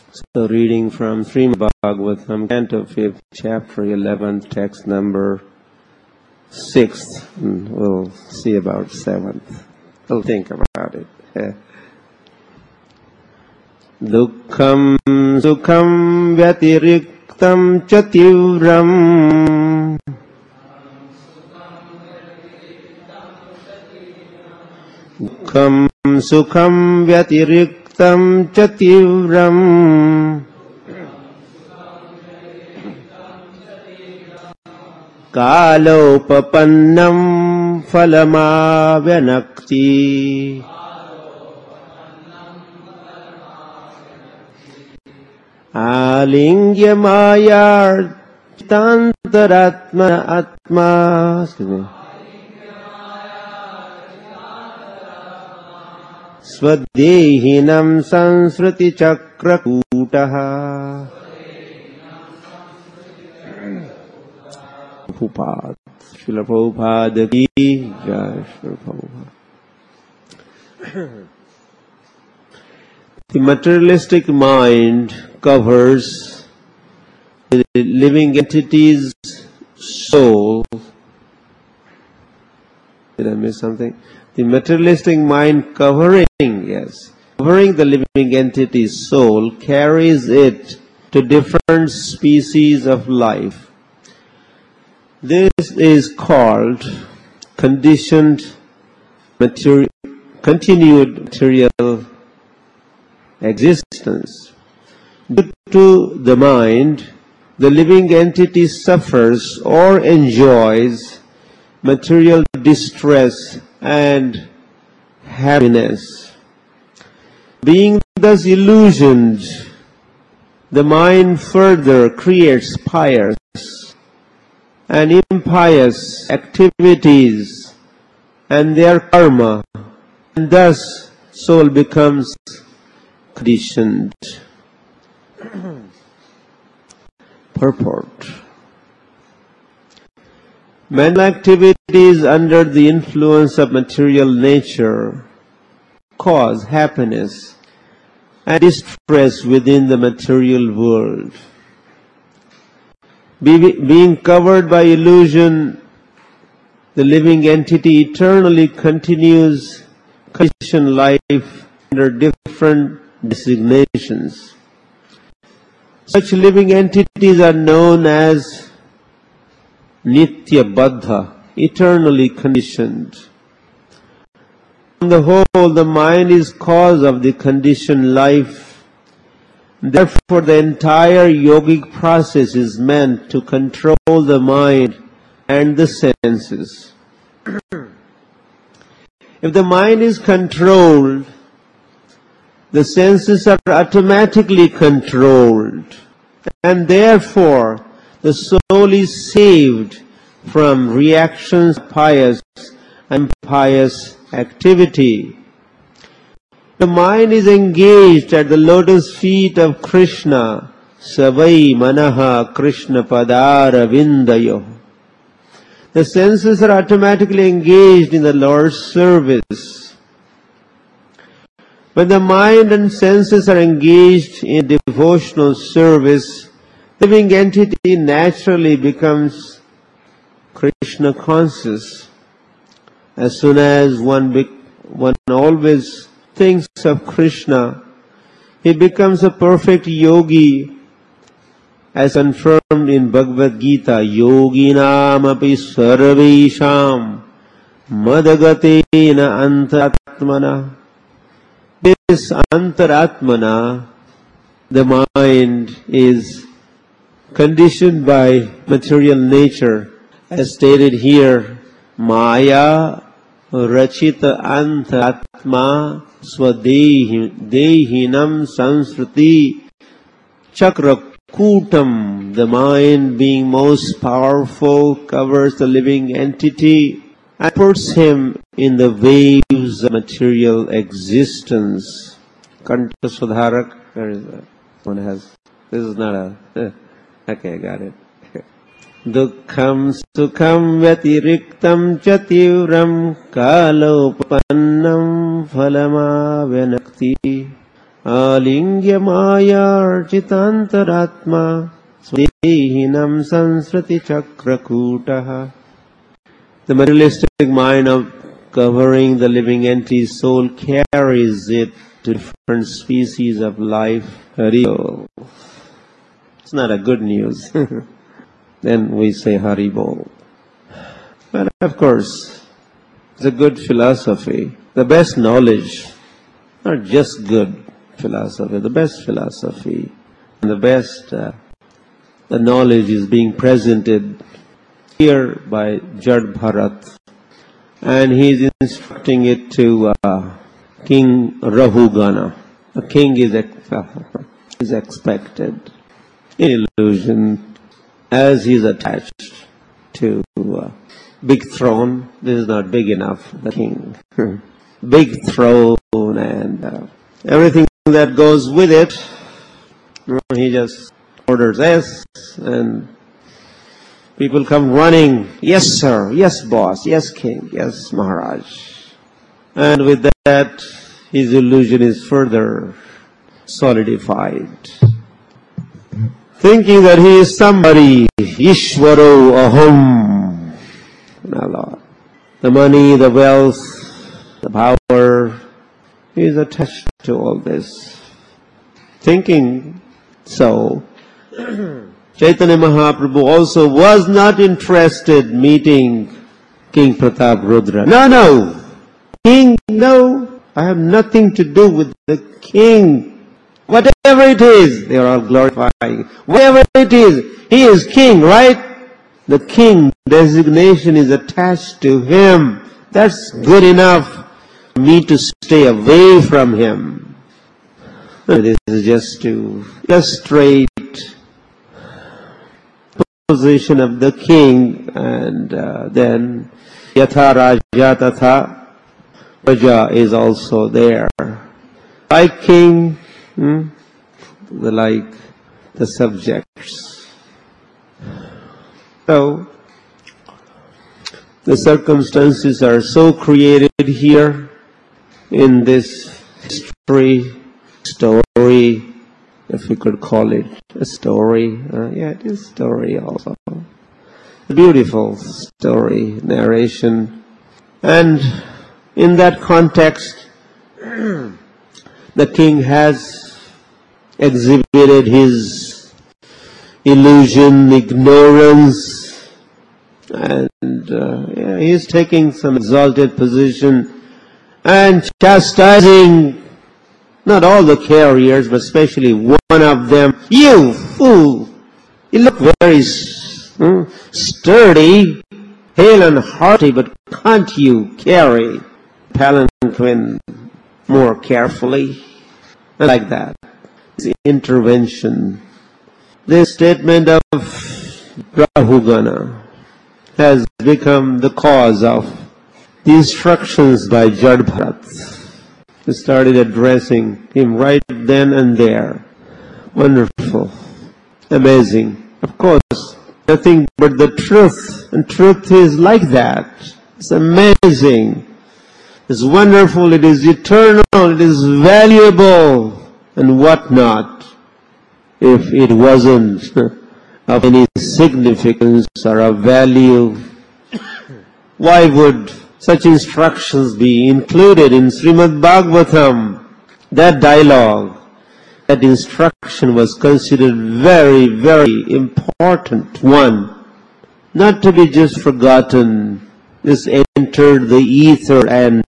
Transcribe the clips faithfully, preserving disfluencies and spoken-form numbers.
So reading from Srimad Bhagavatam, Canto fifth, Chapter eleventh, text number sixth, and we'll see about seventh. We'll think about it. Dukkham sukham vyatiriktam cha tivram Dukkham sukham vyatiriktam cha tivram Kalopapannam phalamavyanakti Alingya maya tantaratma atma Svadehinam sansriti chakrakutaha Prabhupada, Srila Prabhupada ki Jai, Srila Prabhupada. The materialistic mind covers the living entity's soul. Did I miss something? The materialistic mind covering, yes, covering the living entity's soul carries it to different species of life. This is called conditioned material, continued material existence. Due to the mind, the living entity suffers or enjoys material distress and happiness. Being thus illusioned, the mind further creates pious and impious activities and their karma, and thus soul becomes conditioned. Purport. Mental activities under the influence of material nature cause happiness and distress within the material world. Be, being covered by illusion, the living entity eternally continues conditioned life under different designations. Such living entities are known as Nitya Baddha, eternally conditioned. On the whole, the mind is cause of the conditioned life. Therefore, the entire yogic process is meant to control the mind and the senses. If the mind is controlled, the senses are automatically controlled, and therefore the soul is saved from reactions of pious and impious activity. The mind is engaged at the lotus feet of Krishna, Savai Manaha Krishna Padara Vindayo. The senses are automatically engaged in the Lord's service. When the mind and senses are engaged in devotional service, the living entity naturally becomes Krishna conscious. As soon as one, be, one always thinks of Krishna, he becomes a perfect yogi, as confirmed in Bhagavad Gita, Yoginam api sarvesham madagatena antaratmana. This antaratmana, the mind, is conditioned by material nature, as stated here, Maya rachita antaratma swadehinam sansriti chakrakutam. The mind, being most powerful, covers the living entity and puts him in the waves of material existence. Kanta Sudharak, where is that? One has, this is not a, okay, got it. Dukkham sukham vyatiriktam cha tivram kalopannam phalama vyanakti alingya maya architantaratma svadehinam sansriti chakrakutaha. The materialistic mind of covering the living entity's soul carries it to different species of life. Haribol. It's not a good news. Then we say Haribol. But of course, it's a good philosophy. The best knowledge, not just good philosophy, the best philosophy, and the best, uh, the knowledge is being presented here by Jad Bharat, and he is instructing it to uh, King Rahugana. A king is, ex- is expected in illusion as he is attached to uh, big throne. This is not big enough, the king. Big throne and uh, everything that goes with it. He just orders this and people come running. Yes, sir. Yes, boss. Yes, king. Yes, Maharaj. And with that, his illusion is further solidified. Thinking that he is somebody. Ishvaro aham. My Lord. The money, the wealth, the power, he is attached to all this. Thinking so, Chaitanya Mahaprabhu also was not interested meeting King Pratap Rudra. No, no. King, no. I have nothing to do with the king. Whatever it is, they are all glorifying. Whatever it is, he is king, right? The king designation is attached to him. That's good enough for me to stay away from him. This is just to illustrate position of the king, and uh, then Yatha Raja Tatha Raja is also there. Like king, hmm, the like the subjects. So, the circumstances are so created here in this history, story, if we could call it a story. Uh, yeah, it is story also. A beautiful story, narration. And in that context, the king has exhibited his illusion, ignorance, and uh, yeah, he is taking some exalted position and chastising not all the carriers, but especially one of them. You fool! You look very hmm, sturdy, hale and hearty, but can't you carry palanquin more carefully? Like that. This intervention. This statement of Rahugana has become the cause of the instructions by Jad Bharat. He started addressing him right then and there. Wonderful. Amazing. Of course, nothing but the truth. And truth is like that. It's amazing. It's wonderful. It is eternal. It is valuable. And what not, if it wasn't of any significance or of value? Why would such instructions be included in Srimad Bhagavatam? That dialogue, that instruction was considered very, very important one, not to be just forgotten, just entered the ether and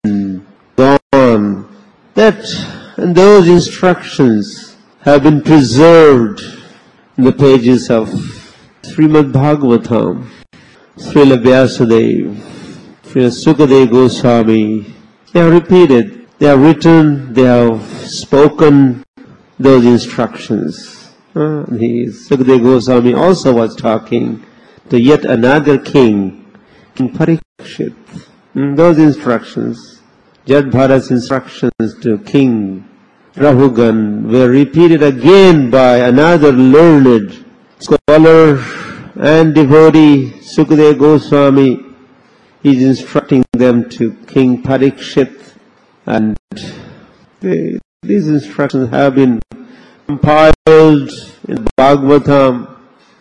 gone. That and those instructions have been preserved in the pages of Srimad Bhagavatam. Srila Vyasadeva, Srila Sukadeva Goswami, they have repeated, they have written, they have spoken those instructions. Uh, the Sukadeva Goswami also was talking to yet another king, King Parikshit. Mm, those instructions, Jad Bharat's instructions to King Rahugan, were repeated again by another learned scholar and devotee, Sukadeva Goswami. He's instructing them to King Parikshit, and they, These instructions have been compiled in Bhagavatam,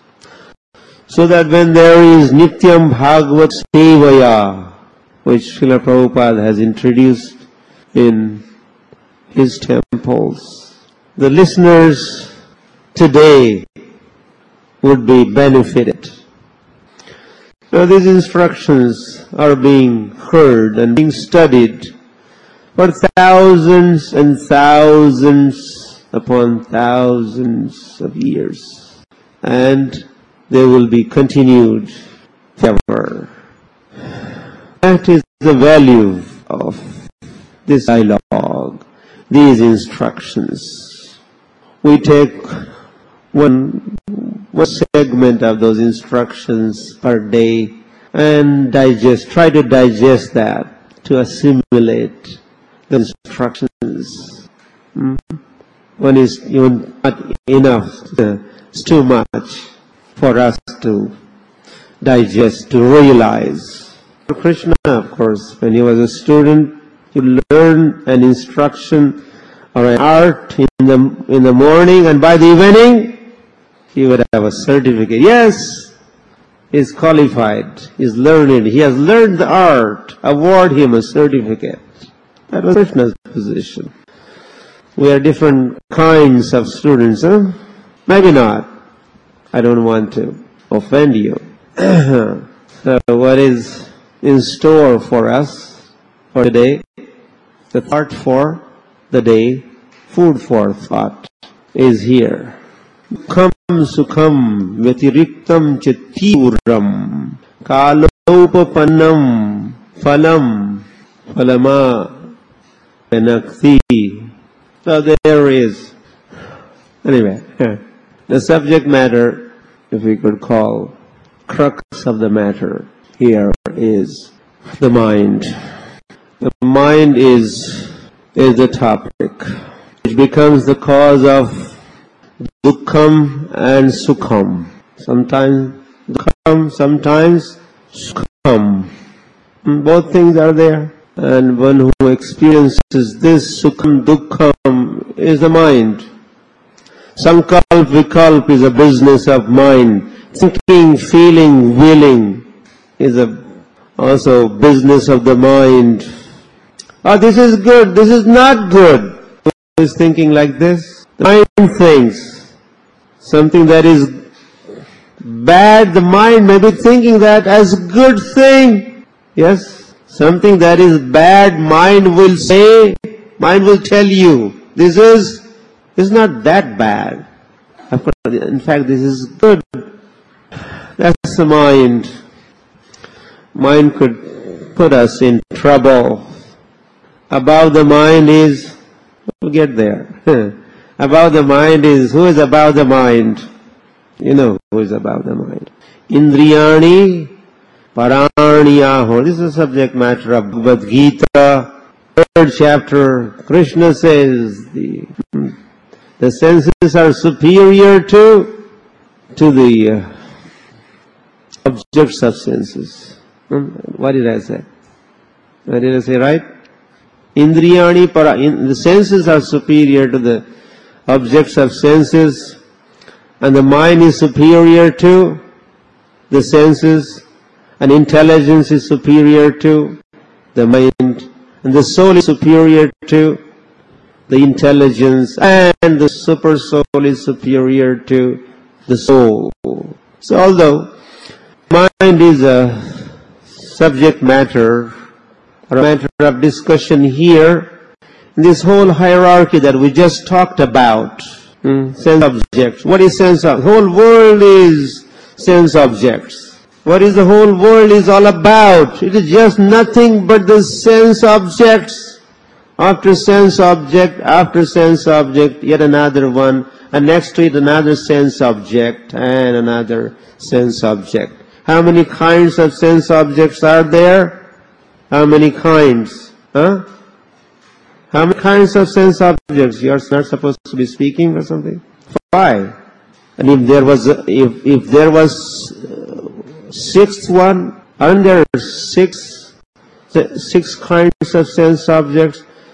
so that when there is Nityam Bhagavat Sevaya, which Srila Prabhupada has introduced in his temples, the listeners today would be benefited. Now these instructions are being heard and being studied for thousands and thousands upon thousands of years, and they will be continued forever. That is the value of this dialogue, these instructions. We take one, one segment of those instructions per day and digest, try to digest that, to assimilate the instructions. Hmm? One is even not enough, it's too much for us to digest, to realize. Krishna, of course, when he was a student, he learned an instruction or an art in the in the morning, and by the evening, he would have a certificate. Yes, he's qualified, he's learned, he has learned the art, award him a certificate. That was Krishna's position. We are different kinds of students, huh? Maybe not. I don't want to offend you. So what is in store for us for today? The thought for the day, food for thought, is here. Sukham sukham vyatiriktam chittiuram kalopapannam phalam phalama penakti. So there is, anyway, the subject matter, if we could call, crux of the matter here is the mind. The mind is, is the topic, which becomes the cause of dukkham and sukham. Sometimes dukkham, sometimes sukham. Both things are there. And one who experiences this sukham, dukkham is the mind. Sankalp, vikalp is a business of mind. Thinking, feeling, willing is a also business of the mind. Oh, this is good, this is not good. Who is thinking like this? The mind thinks. Something that is bad, the mind may be thinking that as a good thing. Yes? Something that is bad, mind will say, mind will tell you, this is, this is not that bad. In fact, this is good. That's the mind. Mind could put us in trouble. Above the mind is, we'll get there. Above the mind is, who is above the mind? You know who is above the mind. Indriyani Paraniyaho. This is the subject matter of Bhagavad Gita, third chapter. Krishna says the the senses are superior to to the uh, objects of senses. Hmm? What did I say? What did I say, right? Indriyani para. In, the senses are superior to the objects of senses, and the mind is superior to the senses. And intelligence is superior to the mind, and the soul is superior to the intelligence, and the super soul is superior to the soul. So although mind is a subject matter, or a matter of discussion here, in this whole hierarchy that we just talked about, hmm, sense objects. What is sense objects? The whole world is sense objects. What is the whole world is all about? It is just nothing but the sense objects. After sense object, after sense object, yet another one, and next to it another sense object, and another sense object. How many kinds of sense objects are there? How many kinds? Huh? How many kinds of sense objects? You are not supposed to be speaking or something? Five. And if there was, if, if there was sixth one, aren't there six, six kinds of sense objects?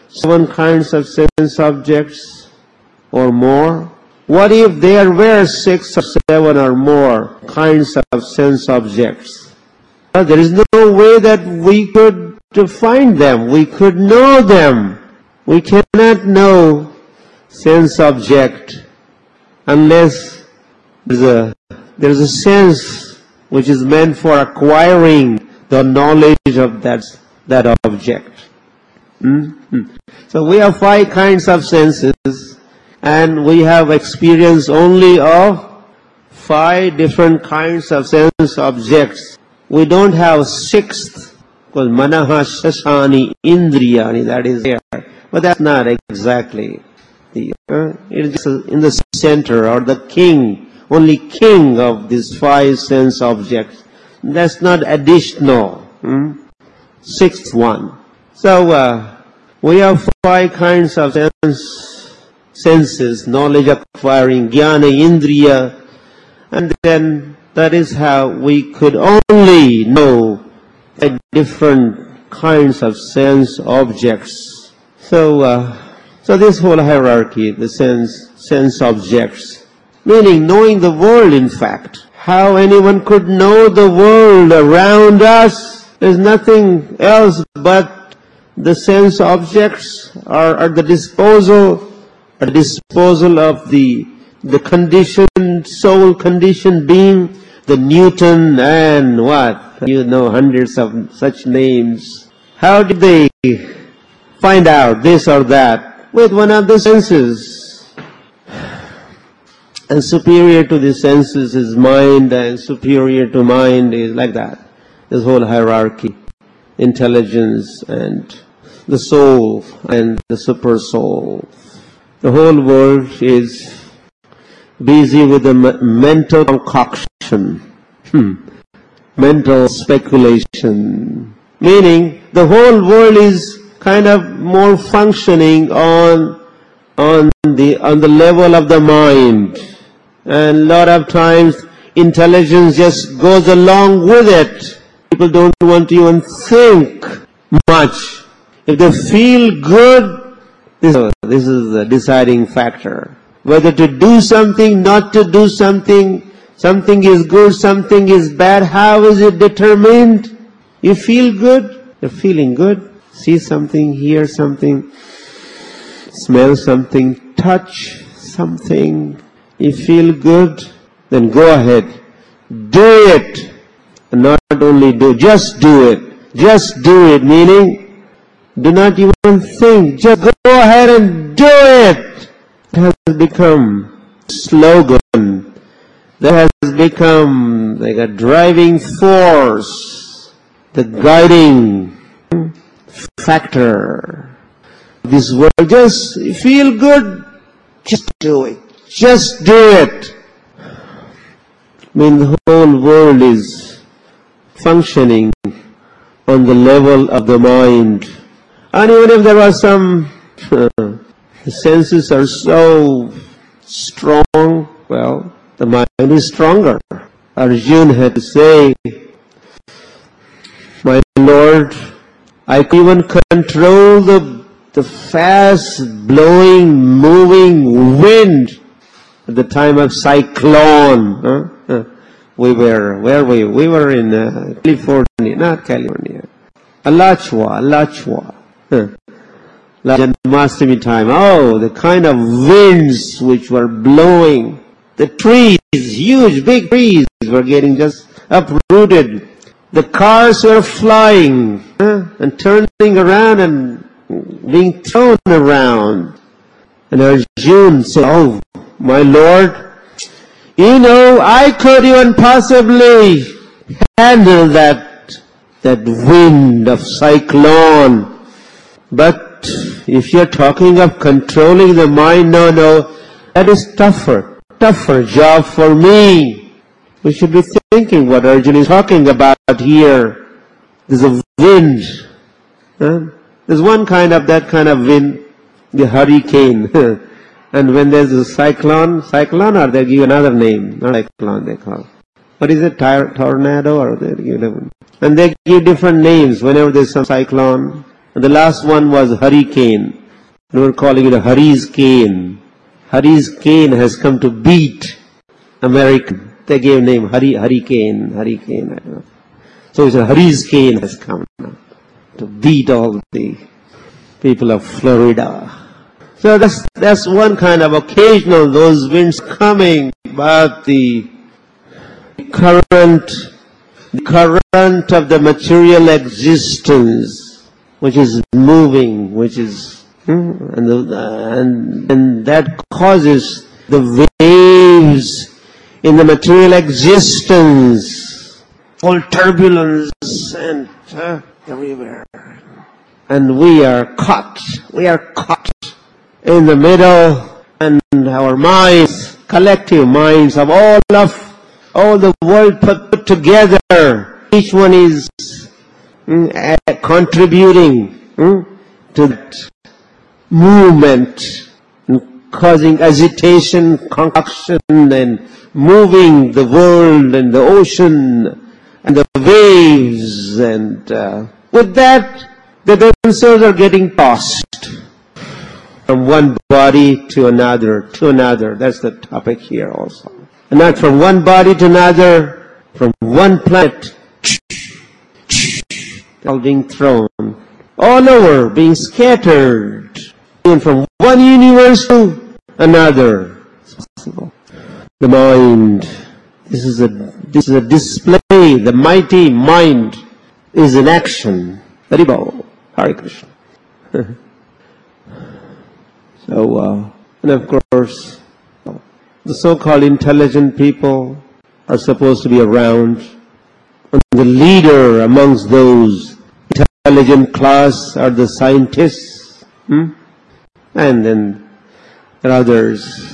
seven kinds of sense objects or more? What if there were six or seven or more kinds of sense objects? Well, there is no way that we could find them. We could know them. We cannot know sense object unless there's a, there's a sense which is meant for acquiring the knowledge of that, that object. Mm-hmm. So we have five kinds of senses, and we have experience only of five different kinds of sense objects. We don't have sixth, because manaha shashani indriyani, that is there. But that's not exactly the, uh, it's just in the center, or the king, only king of these five sense objects. That's not additional. Hmm? Sixth one. So, uh, we have five kinds of sense, senses, knowledge acquiring, jnana, indriya, and then that is how we could only know the different kinds of sense objects. So, uh, so this whole hierarchy, the sense, sense objects, meaning knowing the world in fact. How anyone could know the world around us? There's nothing else but the sense objects are at the disposal, at the disposal of the, the conditioned, soul conditioned being, the Newton and what? You know, hundreds of such names. How did they find out this or that? With one of the senses. And superior to the senses is mind, and superior to mind is like that. This whole hierarchy. Intelligence and the soul and the super soul. The whole world is busy with the mental concoction. Hmm. Mental speculation. Meaning the whole world is kind of more functioning on on the on the level of the mind. And a lot of times intelligence just goes along with it. People don't want to even think much. If they feel good, this, this is the deciding factor. Whether to do something, not to do something, something is good, something is bad, how is it determined? You feel good, you're feeling good. See something, hear something, smell something, touch something. You feel good, then go ahead. Do it. And not only do, just do it. Just do it, meaning do not even think. Just go ahead and do it. It has become a slogan. That has become like a driving force, the guiding factor. This world, just feel good, just do it. Just do it. I mean, the whole world is functioning on the level of the mind. And even if there was some, uh, the senses are so strong, well, the mind is stronger. Arjuna had to say, my Lord, I can even control the, the fast blowing, moving wind at the time of cyclone. Huh? Huh. We were, where were we? We were in uh, California, not California. Alachua, Alachua. Huh. Janmashtami time. Oh, the kind of winds which were blowing. The trees, huge, big trees were getting just uprooted. The cars were flying huh? and turning around and being thrown around. And Arjuna said, oh, my Lord, you know, I could even possibly handle that, that wind of cyclone. But if you're talking of controlling the mind, no, no, that is tougher, tougher job for me. We should be thinking what Arjuna is talking about here. There's a wind. Huh? There's one kind of, that kind of wind, the hurricane. And when there's a cyclone, cyclone, or they give another name, not cyclone they call. What is it, Tor- tornado, or they give different. And they give different names whenever there's some cyclone. And the last one was hurricane. We were calling it a Hari's cane. Hari's cane has come to beat American. They gave name Hari, Hurricane, Hurricane, I don't know. So it's a Hari's cane has come now to beat all the people of Florida. So that's, that's one kind of occasional, those winds coming, but the current, the current of the material existence, which is moving, which is, hmm, and, the, and, and that causes the waves in the material existence, all turbulence and uh, everywhere. And we are caught, we are caught in the middle, and our minds, collective minds of all of, all the world put, put together, each one is mm, uh, contributing mm, to that movement, mm, causing agitation, concoction, and moving the world and the ocean and the waves, and uh, with that, they themselves are getting tossed from one body to another, to another. That's the topic here also. And not from one body to another, from one planet, all being thrown, all over, being scattered, and from one universe to another. It's possible. The mind, this is a, this is a display, the mighty mind is in action. Haribol, Hare Krishna. So, uh, and of course, the so-called intelligent people are supposed to be around. And the leader amongst those intelligent class are the scientists. Hmm? And then there are others.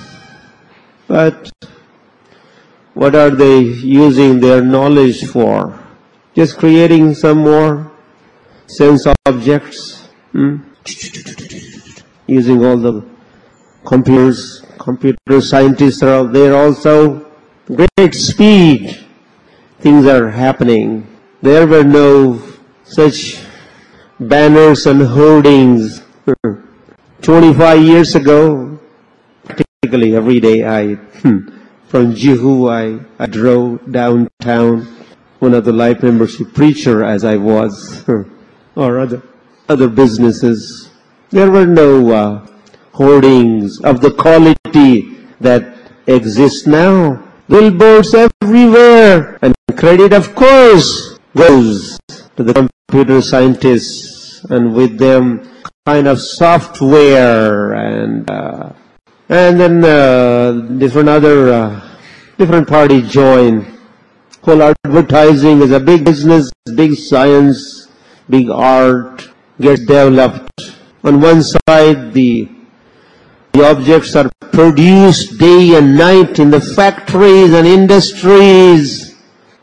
But what are they using their knowledge for? Just creating some more sense objects? Hmm? Using all the computers, computer scientists are out there also. Great speed. Things are happening. There were no such banners and hoardings. twenty-five years ago, practically every day I, from Juhu, I, I drove downtown, one of the Life Membership preacher as I was, or other, other businesses. There were no uh, hoardings of the quality that exists now. Billboards everywhere. And credit, of course, goes to the computer scientists, and with them kind of software, and uh, and then uh, different other, uh, different parties join. Whole advertising is a big business, big science, big art gets developed. On one side, the, the objects are produced day and night in the factories and industries.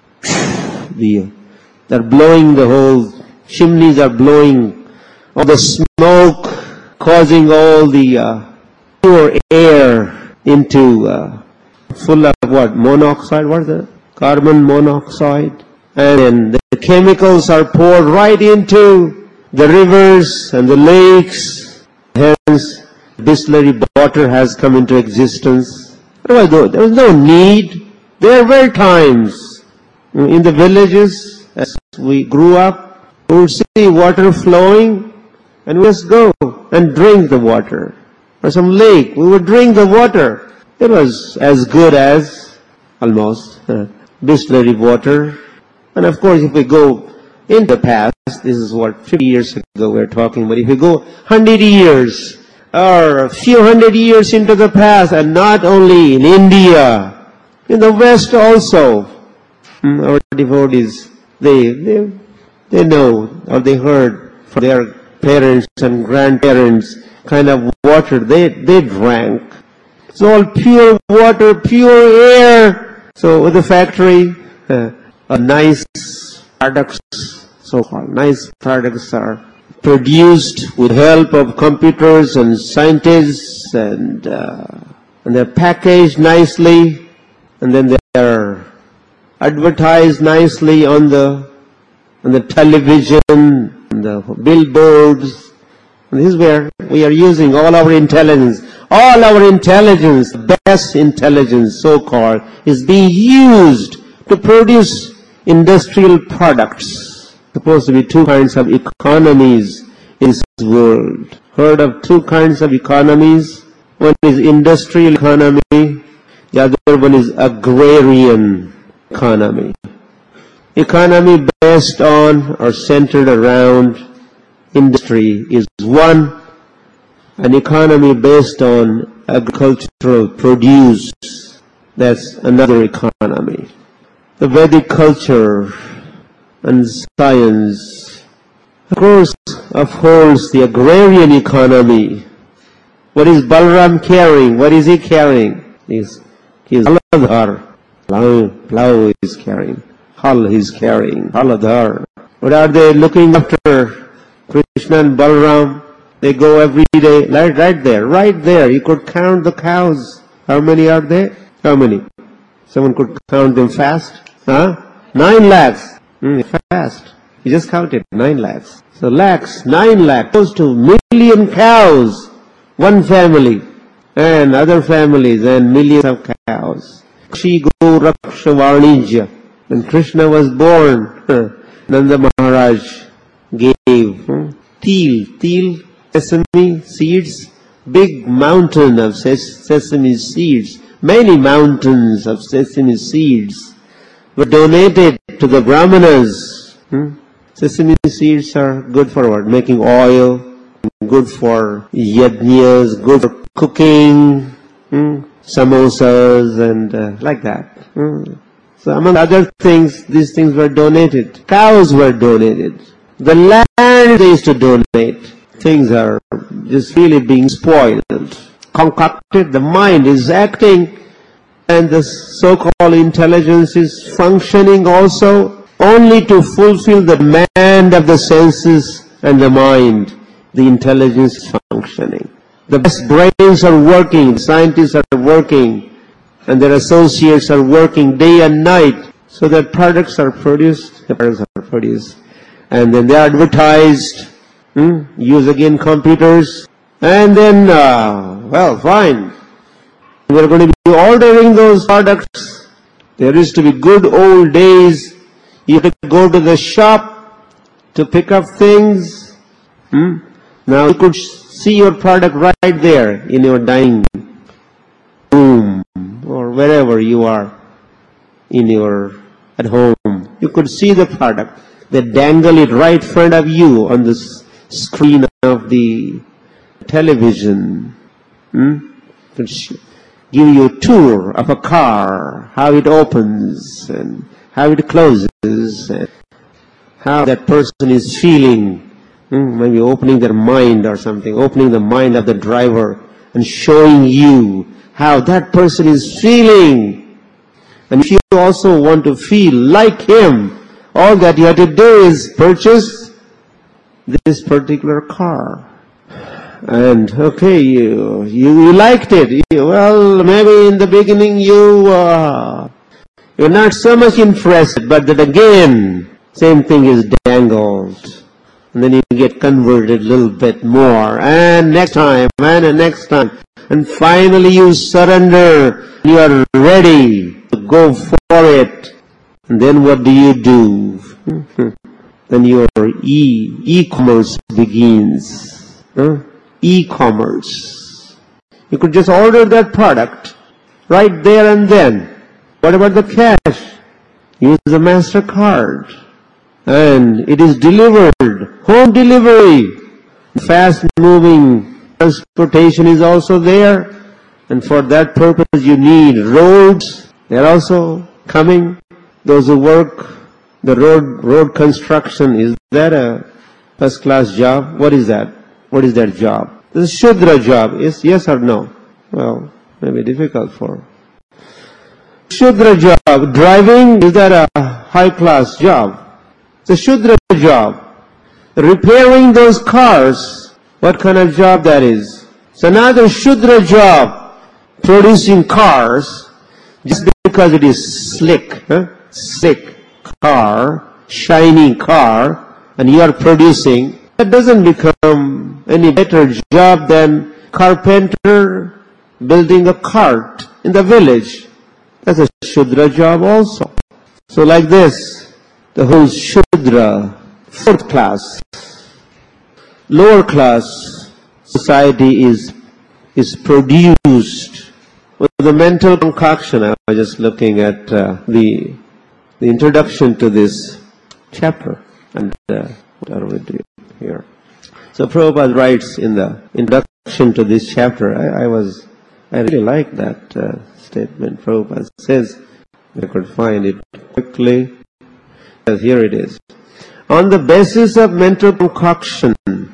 The, they're blowing the whole, chimneys are blowing all the smoke, causing all the uh, pure air into, uh, full of what, monoxide, what is that? Carbon monoxide. And then the chemicals are poured right into the rivers and the lakes. Hence, distillery water has come into existence. Otherwise, there was no need. There were times in the villages, as we grew up, we would see water flowing, and we just go and drink the water. Or some lake, we would drink the water. It was as good as, almost, uh, distillery water. And of course, if we go in the past, this is what, fifty years ago we're talking, but if you go one hundred years, or a few hundred years into the past, and not only in India, in the West also, our devotees, they, they, they know, or they heard from their parents and grandparents, kind of water they, they drank. It's all pure water, pure air. So with the factory, uh, a nice products, so-called nice products are produced with help of computers and scientists, and uh, and they're packaged nicely, and then they're advertised nicely on the on the television, the billboards. And this is where we are using all our intelligence. All our intelligence, the best intelligence, so-called, is being used to produce industrial products. Supposed to be two kinds of economies in this world. Heard of two kinds of economies? One is industrial economy, the other one is agrarian economy. Economy based on or centered around industry is one. An economy based on agricultural produce, that's another economy. The Vedic culture and science, of course, upholds the agrarian economy. What is Balram carrying? What is he carrying? He's, he's Haladhar. Plow, plow is carrying. Hal is carrying. Haladhar. What are they looking after? Krishna and Balram. They go every day, right, right there, right there. You could count the cows. How many are there? How many? Someone could count them fast? Huh? Nine lakhs. Mm, fast. You just counted. Nine lakhs. So lakhs, nine lakhs, close to million cows. One family. And other families and millions of cows. Kshi Go Raksha Varnija. When Krishna was born, Nanda Maharaj gave hmm, teal, teal, sesame seeds, big mountain of ses sesame seeds, many mountains of sesame seeds were donated to the Brahmanas. Hmm? Sesame seeds are good for what? Making oil, good for yajnas, good for cooking, hmm? samosas and uh, like that. Hmm? So among other things, these things were donated. Cows were donated. The land they used to donate. Things are just really being spoiled, concocted. The mind is acting, and the so-called intelligence is functioning also only to fulfill the demand of the senses and the mind. The intelligence is functioning. The best brains are working, scientists are working, and their associates are working day and night so that products are produced, the products are produced, and then they are advertised. Hmm? Use again computers, and then, uh, well, fine. We are going to be ordering those products. There used to be good old days. You could go to the shop to pick up things. Hmm? Now you could see your product right there in your dining room or wherever you are in your at home. You could see the product. They dangle it right in front of you on the screen of the television. Hmm? Give you a tour of a car, how it opens and how it closes, and how that person is feeling. Hmm? Maybe opening their mind or something, opening the mind of the driver and showing you how that person is feeling. And if you also want to feel like him, all that you have to do is purchase this particular car. And okay, you, you, you liked it. You, well, maybe in the beginning you, uh, you're not so much interested, but then again, same thing is dangled. And then you get converted a little bit more. And next time, and the next time. And finally you surrender. You are ready to go for it. And then what do you do? Then your e, e-commerce begins. Huh? E-commerce. You could just order that product right there and then. What about the cash? Use the MasterCard. And it is delivered. Home delivery. Fast-moving transportation is also there. And for that purpose you need roads. They're also coming. Those who work the road road construction, is that a first-class job? What is that? What is that job? This is Shudra job. Is yes or no? Well, maybe difficult for. Shudra job. Driving, is that a high-class job? It's a Shudra job. Repairing those cars, what kind of job that is? It's another Shudra job. Producing cars, just because it is slick, huh? Slick car, shiny car, and you are producing, that doesn't become any better job than carpenter building a cart in the village. That's a Shudra job also. So like this, the whole Shudra, fourth class, lower class society is, is produced with the mental concoction. I was just looking at uh, the, the introduction to this chapter. And uh, what are we doing here? So Prabhupada writes in the introduction to this chapter, I, I was, I really like that uh, statement. Prabhupada says, I could find it quickly. Here it is. On the basis of mental concoction,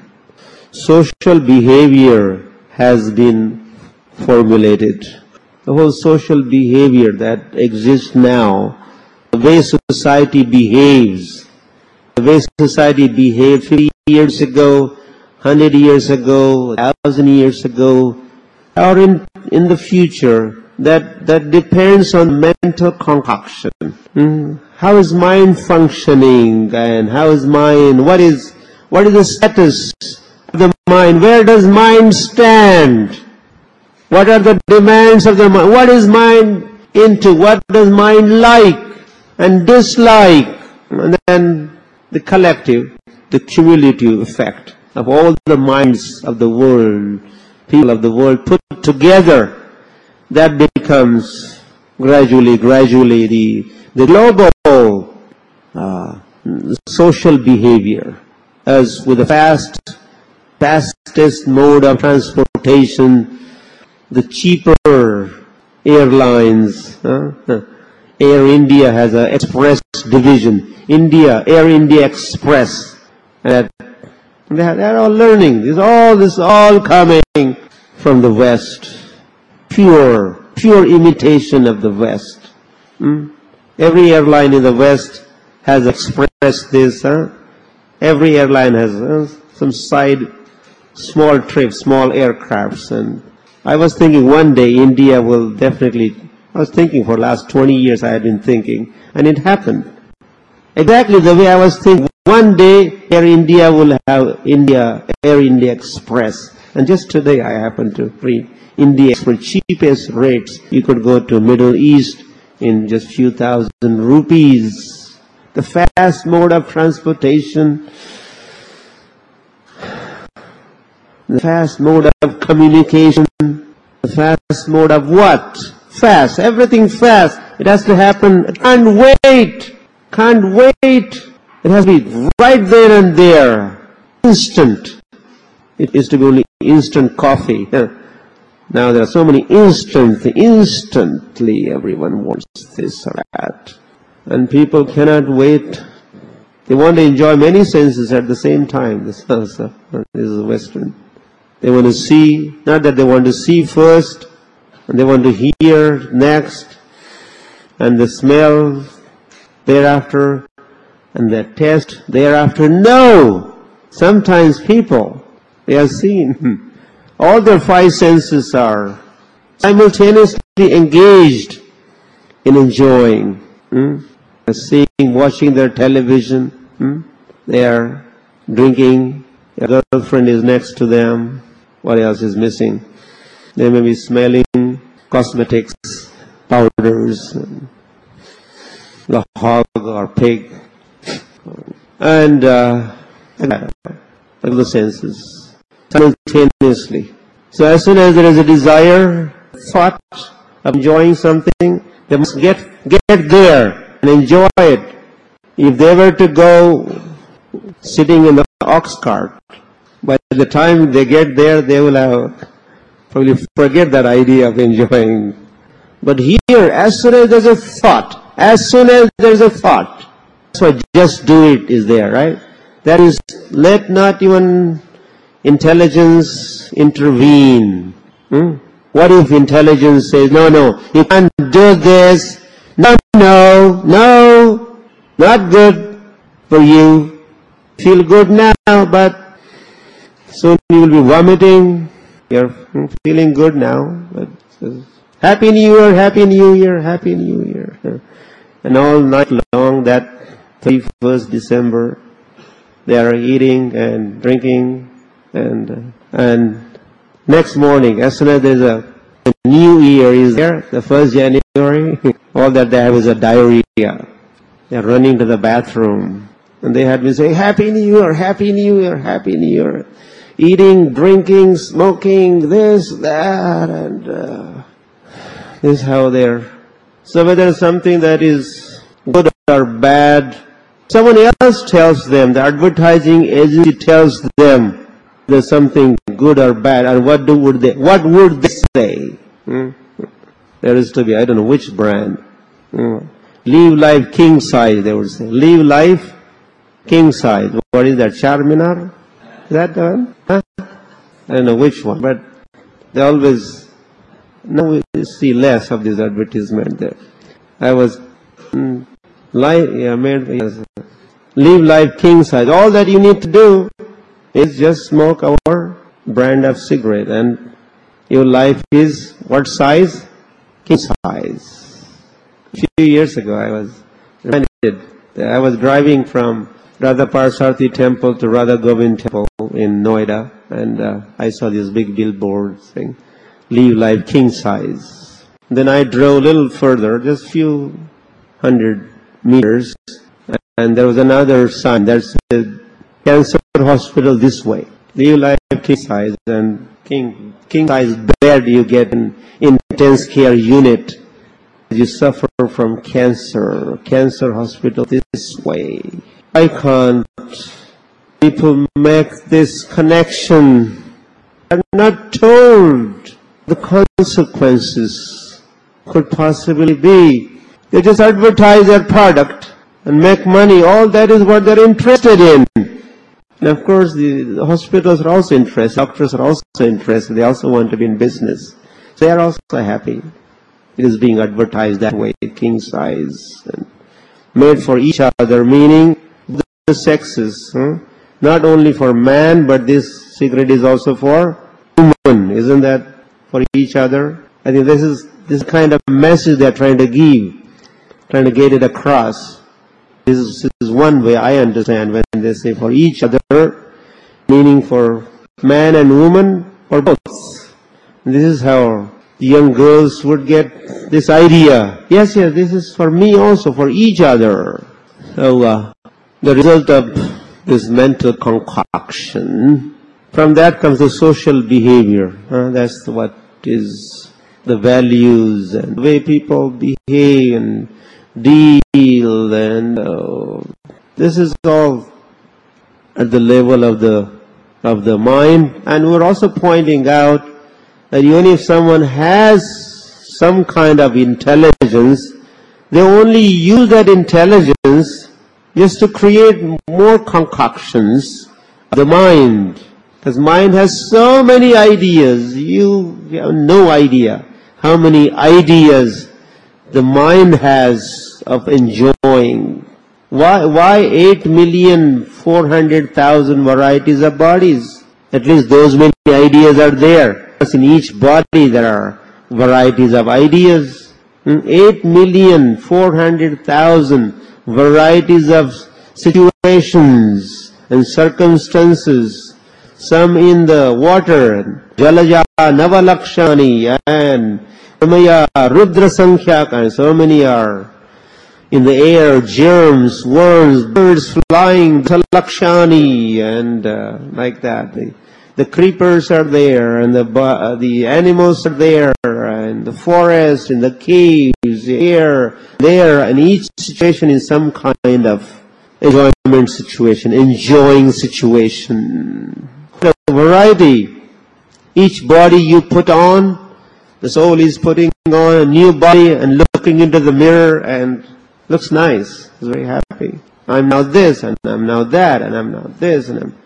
social behavior has been formulated. The whole social behavior that exists now, the way society behaves, the way society behaved fifty years ago, one hundred years ago, one thousand years ago, or in, in the future, that, that depends on mental concoction. Hmm? How is mind functioning, and how is mind, what is, what is the status of the mind? Where does mind stand? What are the demands of the mind? What is mind into? What does mind like and dislike? And then the collective, the cumulative effect of all the minds of the world, people of the world put together, that becomes gradually, gradually the, the global uh, social behavior. As with the fast, fastest mode of transportation, the cheaper airlines, huh? Air India has an express division. India, Air India Express. And they're all learning. This all this all coming from the West. Pure, pure imitation of the West. Hmm? Every airline in the West has expressed this. Huh? Every airline has uh, some side, small trips, small aircrafts. And I was thinking one day India will definitely, I was thinking for the last twenty years I had been thinking, and it happened. Exactly the way I was thinking. One day Air India will have India, Air India Express. And just today I happened to read India Express, cheapest rates. You could go to Middle East in just few thousand rupees. The fast mode of transportation, the fast mode of communication, the fast mode of what? Fast. Everything fast. It has to happen. Can't wait. Can't wait. It has to be right there and there. Instant. It used to be only instant coffee. Now there are so many instant, instantly everyone wants this or that. And people cannot wait. They want to enjoy many senses at the same time. This is, uh, this is Western. They want to see, not that they want to see first, and they want to hear next, and the smell thereafter, and the taste thereafter. No! Sometimes people, they are seen. All their five senses are simultaneously engaged in enjoying. Hmm? Seeing, watching their television. Hmm? They are drinking. Their girlfriend is next to them. What else is missing? They may be smelling cosmetics, powders, the hog or pig, and uh, the senses simultaneously. So as soon as there is a desire, thought of enjoying something, they must get get there and enjoy it. If they were to go sitting in the ox cart, by the time they get there, they will have probably forget that idea of enjoying. But here, as soon as there's a thought, as soon as there's a thought, that's why just do it is there, right? That is, let not even intelligence intervene. Hmm? What if intelligence says, no, no, you can't do this, no, no, no, not good for you, feel good now, but soon you will be vomiting, you're feeling good now, but Happy New Year, Happy New Year, Happy New Year. And all night long, that thirty-first December, They are eating and drinking, and uh, and next morning, as soon as there's a, a new year is there, the first January, all that they have is a diarrhea. They're running to the bathroom, and they had me say, Happy New Year, Happy New Year, Happy New Year. Eating, drinking, smoking, this, that, and uh, this is how they're. So whether something that is good or bad, someone else tells them, the advertising agency tells them there's something good or bad, and what do would they what would they say? Hmm? There is to be, I don't know which brand. Hmm. Live life king size, they would say. Live life king size. What is that? Charminar? Is that the one? Huh? I don't know which one, but they always, now we see less of this advertisement there. I was, mm, life, yeah, made, yes, live life king size. All that you need to do is just smoke our brand of cigarette, and your life is what size? King size. A few years ago I was reminded that I was driving from Radha Parsarthi temple to Radha Govind temple in Noida, and uh, I saw this big billboard saying, Live life king size. Then I drove a little further, just a few hundred meters, and there was another sign that said, Cancer hospital this way. Live life king size, and king, king size bed you get in intense care unit. You suffer from cancer, cancer hospital this way. I can't. People make this connection. I'm not told the consequences could possibly be. They just advertise their product and make money. All that is what they're interested in. And of course, the, the hospitals are also interested. Doctors are also interested. They also want to be in business. So they are also happy. It is being advertised that way, king size, and made for each other, meaning the sexes, huh? Not only for man, but this cigarette is also for woman. Isn't that for each other? I think this is this kind of message they're trying to give, trying to get it across. This is, this is one way I understand when they say for each other, meaning for man and woman, or both. And this is how the young girls would get this idea. Yes, yes, this is for me also, for each other. So, uh, the result of this mental concoction, from that comes the social behavior. Uh, that's what is the values and the way people behave and deal, and uh, this is all at the level of the of the mind. And we're also pointing out that even if someone has some kind of intelligence, they only use that intelligence just to create more concoctions of the mind. Because mind has so many ideas. You have no idea how many ideas the mind has of enjoying. Why, why eight million four hundred thousand varieties of bodies? At least those many ideas are there. In each body there are varieties of ideas. eight million four hundred thousand varieties of situations and circumstances. Some in the water, Jalaja Navalakshani and Samaya Rudra Sankhyak, and so many are in the air, germs, worms, birds flying, Lakshani, and uh, like that. The, the creepers are there, and the uh, the animals are there, and the forest, and the caves, the air, there, and each situation is some kind of enjoyment situation, enjoying situation. The variety, each body you put on, the soul is putting on a new body and looking into the mirror and looks nice, is very happy. I'm now this, and I'm now that, and I'm now this, and I'm...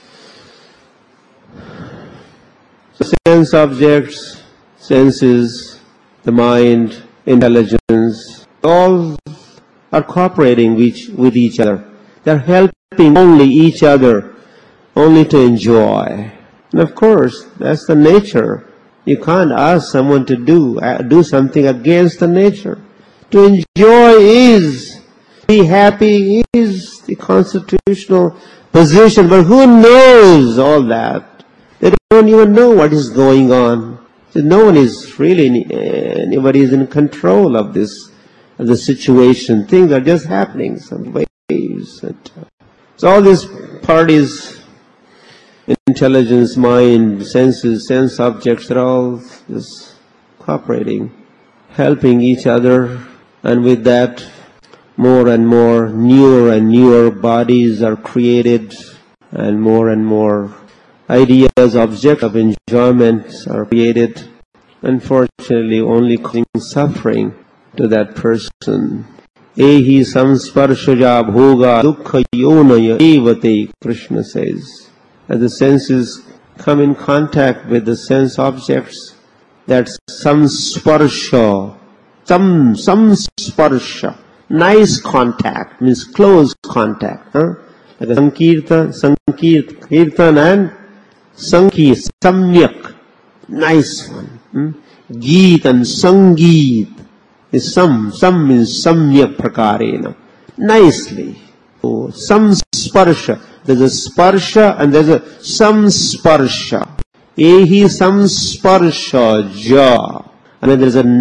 So sense objects, senses, the mind, intelligence, all are cooperating with, with each other. They're helping only each other, only to enjoy. And of course, that's the nature. You can't ask someone to do, uh, do something against the nature. To enjoy is, be happy is the constitutional position, but who knows all that? They don't even know what is going on. So no one is really, anybody is in control of this, of the situation. Things are just happening, some waves. And, uh, so all these parties, intelligence, mind, senses, sense objects, are all just cooperating, helping each other, and with that, more and more newer and newer bodies are created, and more and more ideas, objects of enjoyment are created, unfortunately only causing suffering to that person. Ehi samsparshaja bhoga dukkha yonaya evate, Krishna says. As the senses come in contact with the sense objects, that samsparsha, sam, samsparsha, nice contact, means close contact. Huh? Like a sankirtan, sankirtan and sankir, samyak, nice one. Hmm? Geet and sangeet. Is sam, sam means samyak prakarena. Nicely. So, sam sparsha. There's a sparsha and there's a sam sparsha. Ehi sam sparsha ja. And then there's a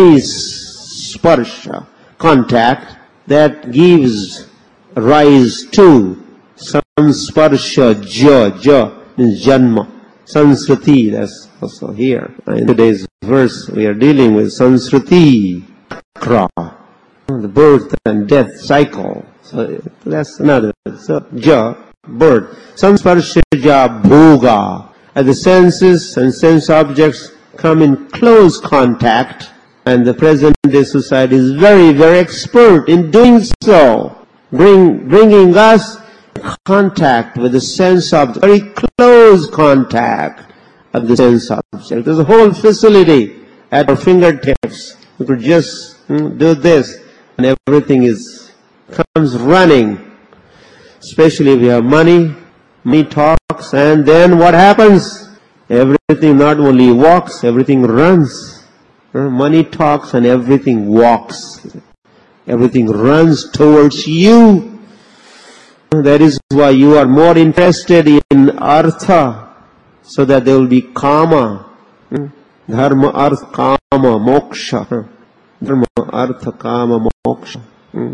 nice sparsha, contact, that gives rise to sam sparsha ja. Ja means janma. Sansriti, that's also here. In today's verse, we are dealing with Sansriti, Kra, the birth and death cycle. So that's another. So, ja, birth. Samsparsha ja bhoga. As the senses and sense objects come in close contact, and the present day society is very, very expert in doing so, bring, bringing us contact with the sense object, very close contact of the sense object. There's a whole facility at our fingertips. We could just hmm, do this, and everything is comes running. Especially if you have money, money talks, and then what happens? Everything not only walks, everything runs. Money talks and everything walks. Everything runs towards you. That is why you are more interested in artha, so that there will be kama. Dharma, artha, kama, moksha. Dharma, artha, kama, moksha.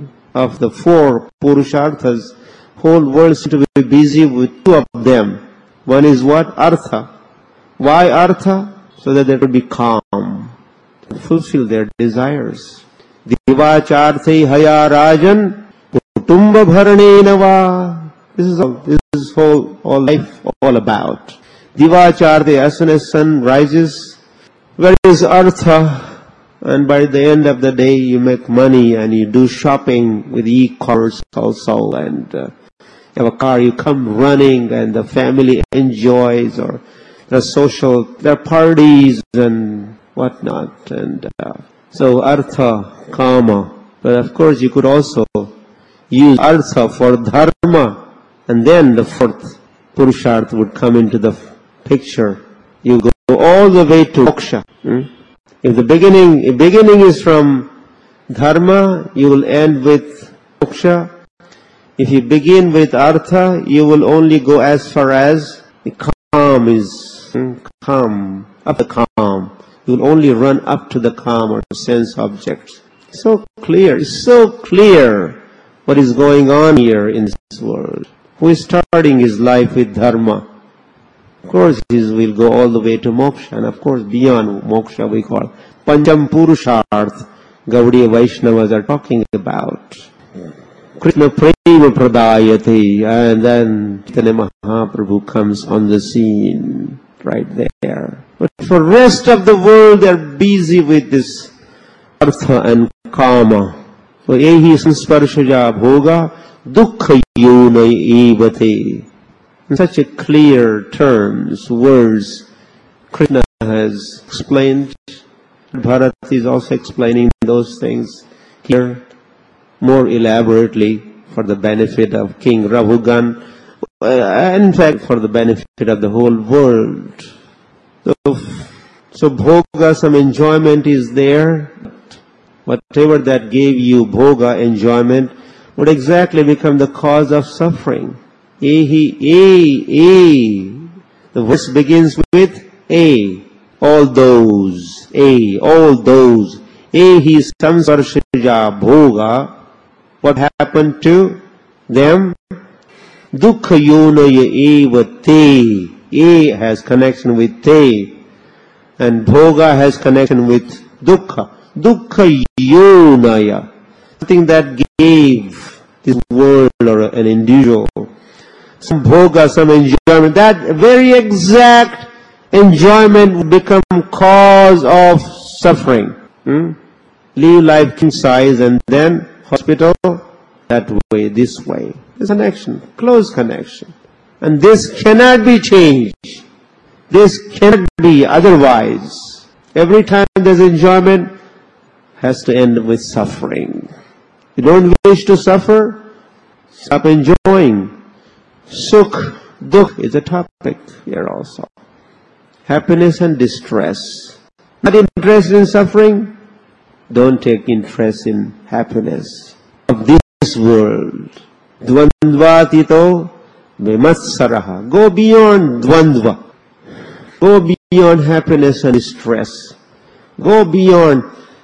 Of the four purusharthas, whole world seems to be busy with two of them. One is what? Artha. Why artha? So that they could be calm, fulfill their desires. Divacharthi haya rajan kutumba bharanenava. This is all, this is whole, all life all about. Divacharthi, as soon as sun rises, where is artha? And by the end of the day, you make money and you do shopping with e-commerce also, and uh, you have a car, you come running, and the family enjoys, or there are social, there are parties and whatnot, and uh, so artha, kama. But of course, you could also use artha for dharma, and then the fourth purushartha would come into the picture. You go all the way to moksha. Hmm? If the beginning, if beginning is from dharma, you will end with moksha. If you begin with artha, you will only go as far as the calm is, calm, up the calm. You will only run up to the calm or sense objects. So clear, it's so clear what is going on here in this world. Who is starting his life with dharma? Of course, he will go all the way to moksha, and of course, beyond moksha we call Pancham Purusharth, Gaudiya Vaishnavas are talking about. Krishna Prema Pradayate, and then Chaitanya Mahaprabhu comes on the scene right there. But for the rest of the world, they are busy with this artha and kama. So, ehi sansparshaja bhoga dukkha yona evate. In such a clear terms, words, Krishna has explained. Bharat is also explaining those things here more elaborately for the benefit of King Raghugan, uh, in fact for the benefit of the whole world. So, so bhoga, some enjoyment is there. Whatever that gave you bhoga, enjoyment, would exactly become the cause of suffering. Ehi, A, A. The verse begins with A. All those, A, all those. Ehi samsarshaja bhoga. What happened to them? Dukkha yonaya eva te. A has connection with te. And bhoga has connection with dukkha. Dukkha yonaya. Something that gave this world or an individual some bhoga, some enjoyment. That very exact enjoyment will become cause of suffering. Hmm? Live life king size and then hospital, that way, this way. There's connection, close connection. And this cannot be changed. This cannot be otherwise. Every time there's enjoyment, has to end with suffering. You don't wish to suffer, stop enjoying. Sukh, dukh is a topic here also. Happiness and distress. Not interested in suffering, don't take interest in happiness of this world. Dvandvatito vimatsaraha. Go beyond dvandva. Go beyond happiness and distress. Go beyond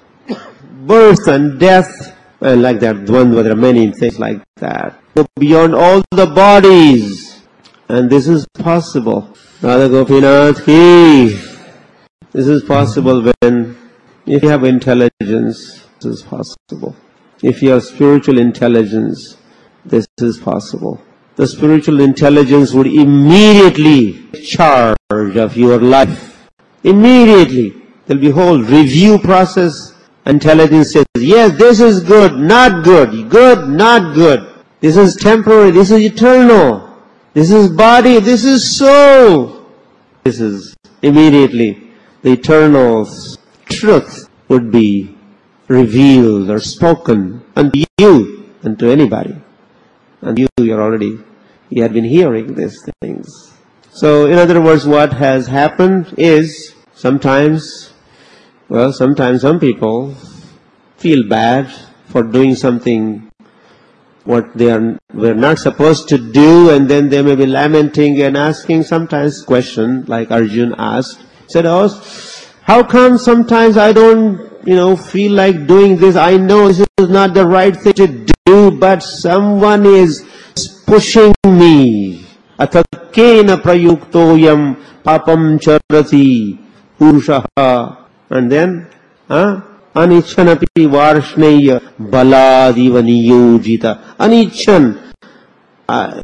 birth and death. And like that, dvandva, there are many things like that. Go beyond all the bodies. And this is possible. Radha Gopinath ki. This is possible when, if you have intelligence, this is possible. If you have spiritual intelligence, this is possible. The spiritual intelligence would immediately charge of your life. Immediately. There will be a whole review process. Intelligence says, yes, this is good, not good, good, not good. This is temporary, this is eternal. This is body, this is soul. This is immediately the eternal truth would be revealed or spoken unto you and to anybody. And you, you're already, you had been hearing these things. So, in other words, what has happened is sometimes, well, sometimes some people feel bad for doing something what they are were not supposed to do, and then they may be lamenting and asking sometimes question like Arjun asked. He said, oh, how come sometimes I don't, you know, feel like doing this? I know this is not the right thing to do, but someone is pushing me. Athakena prayuktoyam papam charati purushaha. And then, huh? Anichanapi varshneya baladiva niyojita. Anichan, uh,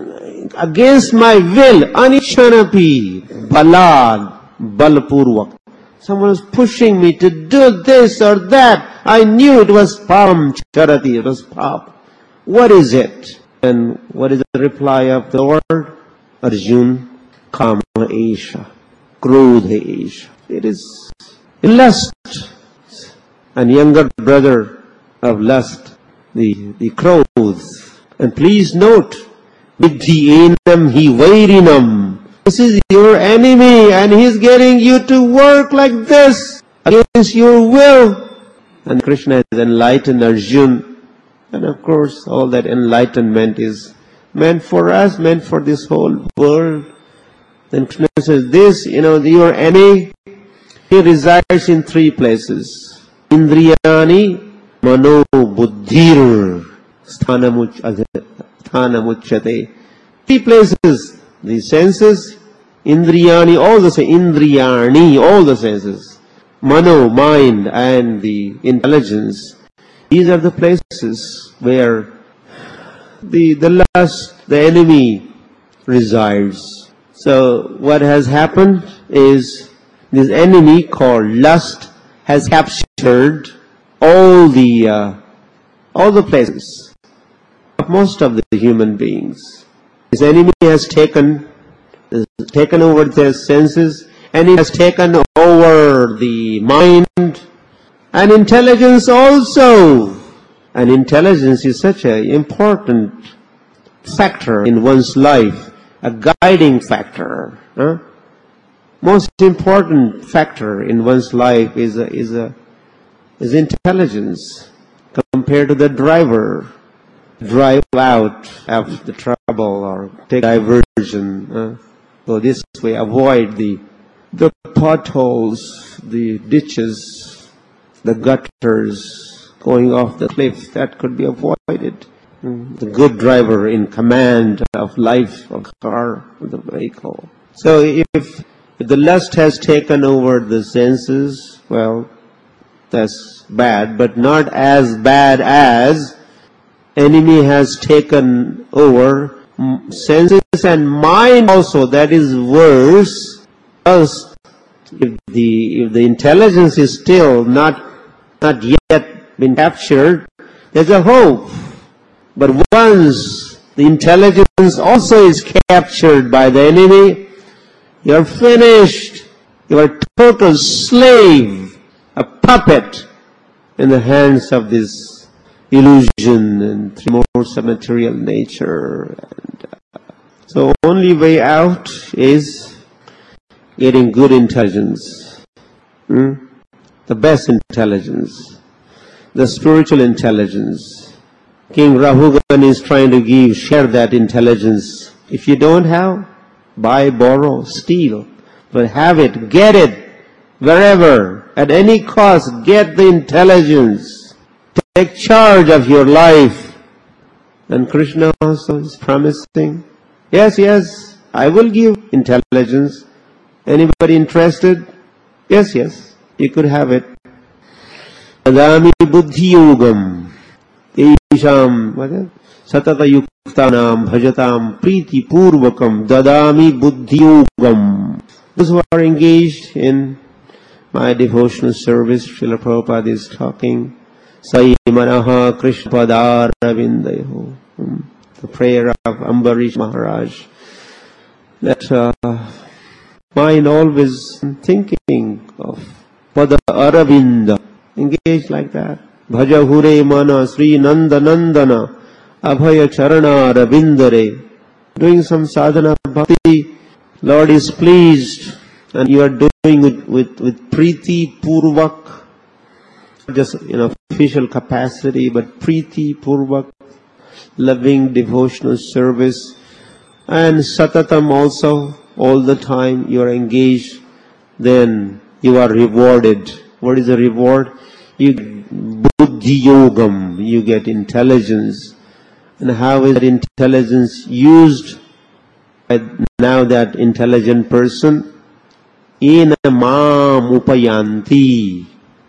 against my will, anichanapi balad, balpurvak. Someone is pushing me to do this or that. I knew it was papam charati, it was pap. What is it? And what is the reply of the Lord? Arjun, kama esha, krodha esha. It is lust. And younger brother of lust, the, the crowds. And please note, vidhi enam hi vairinam. This is your enemy and he's getting you to work like this against your will. And Krishna has enlightened Arjun. And of course, all that enlightenment is meant for us, meant for this whole world. Then Krishna says, this, you know, your enemy, he resides in three places. Indriyani mano buddhir sthanamuchyate. Three places. The senses, indriyani, all the senses, indriyani, all the senses. Mano, mind, and the intelligence. These are the places where the, the lust, the enemy resides. So what has happened is this enemy called lust has captured all the uh, all the places of most of the human beings. This enemy has taken has taken over their senses, and it has taken over the mind and intelligence also. And intelligence is such an important factor in one's life, a guiding factor. Huh? Most important factor in one's life is a, is a, is intelligence compared to the driver. drive out of the trouble or take diversion. Uh, go this way, avoid the the potholes, the ditches, the gutters, going off the cliff. That could be avoided. Mm. The good driver in command of life, of car, of the vehicle. So if, if the lust has taken over the senses, well, that's bad, but not as bad as enemy has taken over senses and mind also. That is worse. Because if the if the intelligence is still not not yet been captured, there's a hope. But once the intelligence also is captured by the enemy, you're finished. You're a total slave, a puppet in the hands of this illusion and three modes of material nature. And, uh, so only way out is getting good intelligence, hmm? the best intelligence, the spiritual intelligence. King Rahugan is trying to give, share that intelligence. If you don't have, buy, borrow, steal, but have it, get it, wherever, at any cost, get the intelligence. Take charge of your life. And Krishna also is promising, yes, yes, I will give intelligence. Anybody interested? Yes, yes, you could have it. Dadami buddhi yogam. Isham, what is it? Satata yuktanam bhajatam priti purvakam dadami buddhi yogam. Those who are engaged in my devotional service, Srila Prabhupada is talking, Sai manaha Krishna padar ravindayo. The prayer of Ambarish Maharaj. That uh, mind always thinking of Pada Aravinda. Engage like that. Bhaja hure mana Sri Nanda Nandana Abhaya Charana Ravindare. Doing some sadhana bhakti, Lord is pleased, and you are doing it with, with Priti Purvak, just in official capacity, but Priti Purvak, loving devotional service, and Satatam also, all the time you are engaged, then you are rewarded. What is the reward? You get buddhi yogam, you get intelligence. And how is that intelligence used by now that intelligent person? Ena mam upayanti.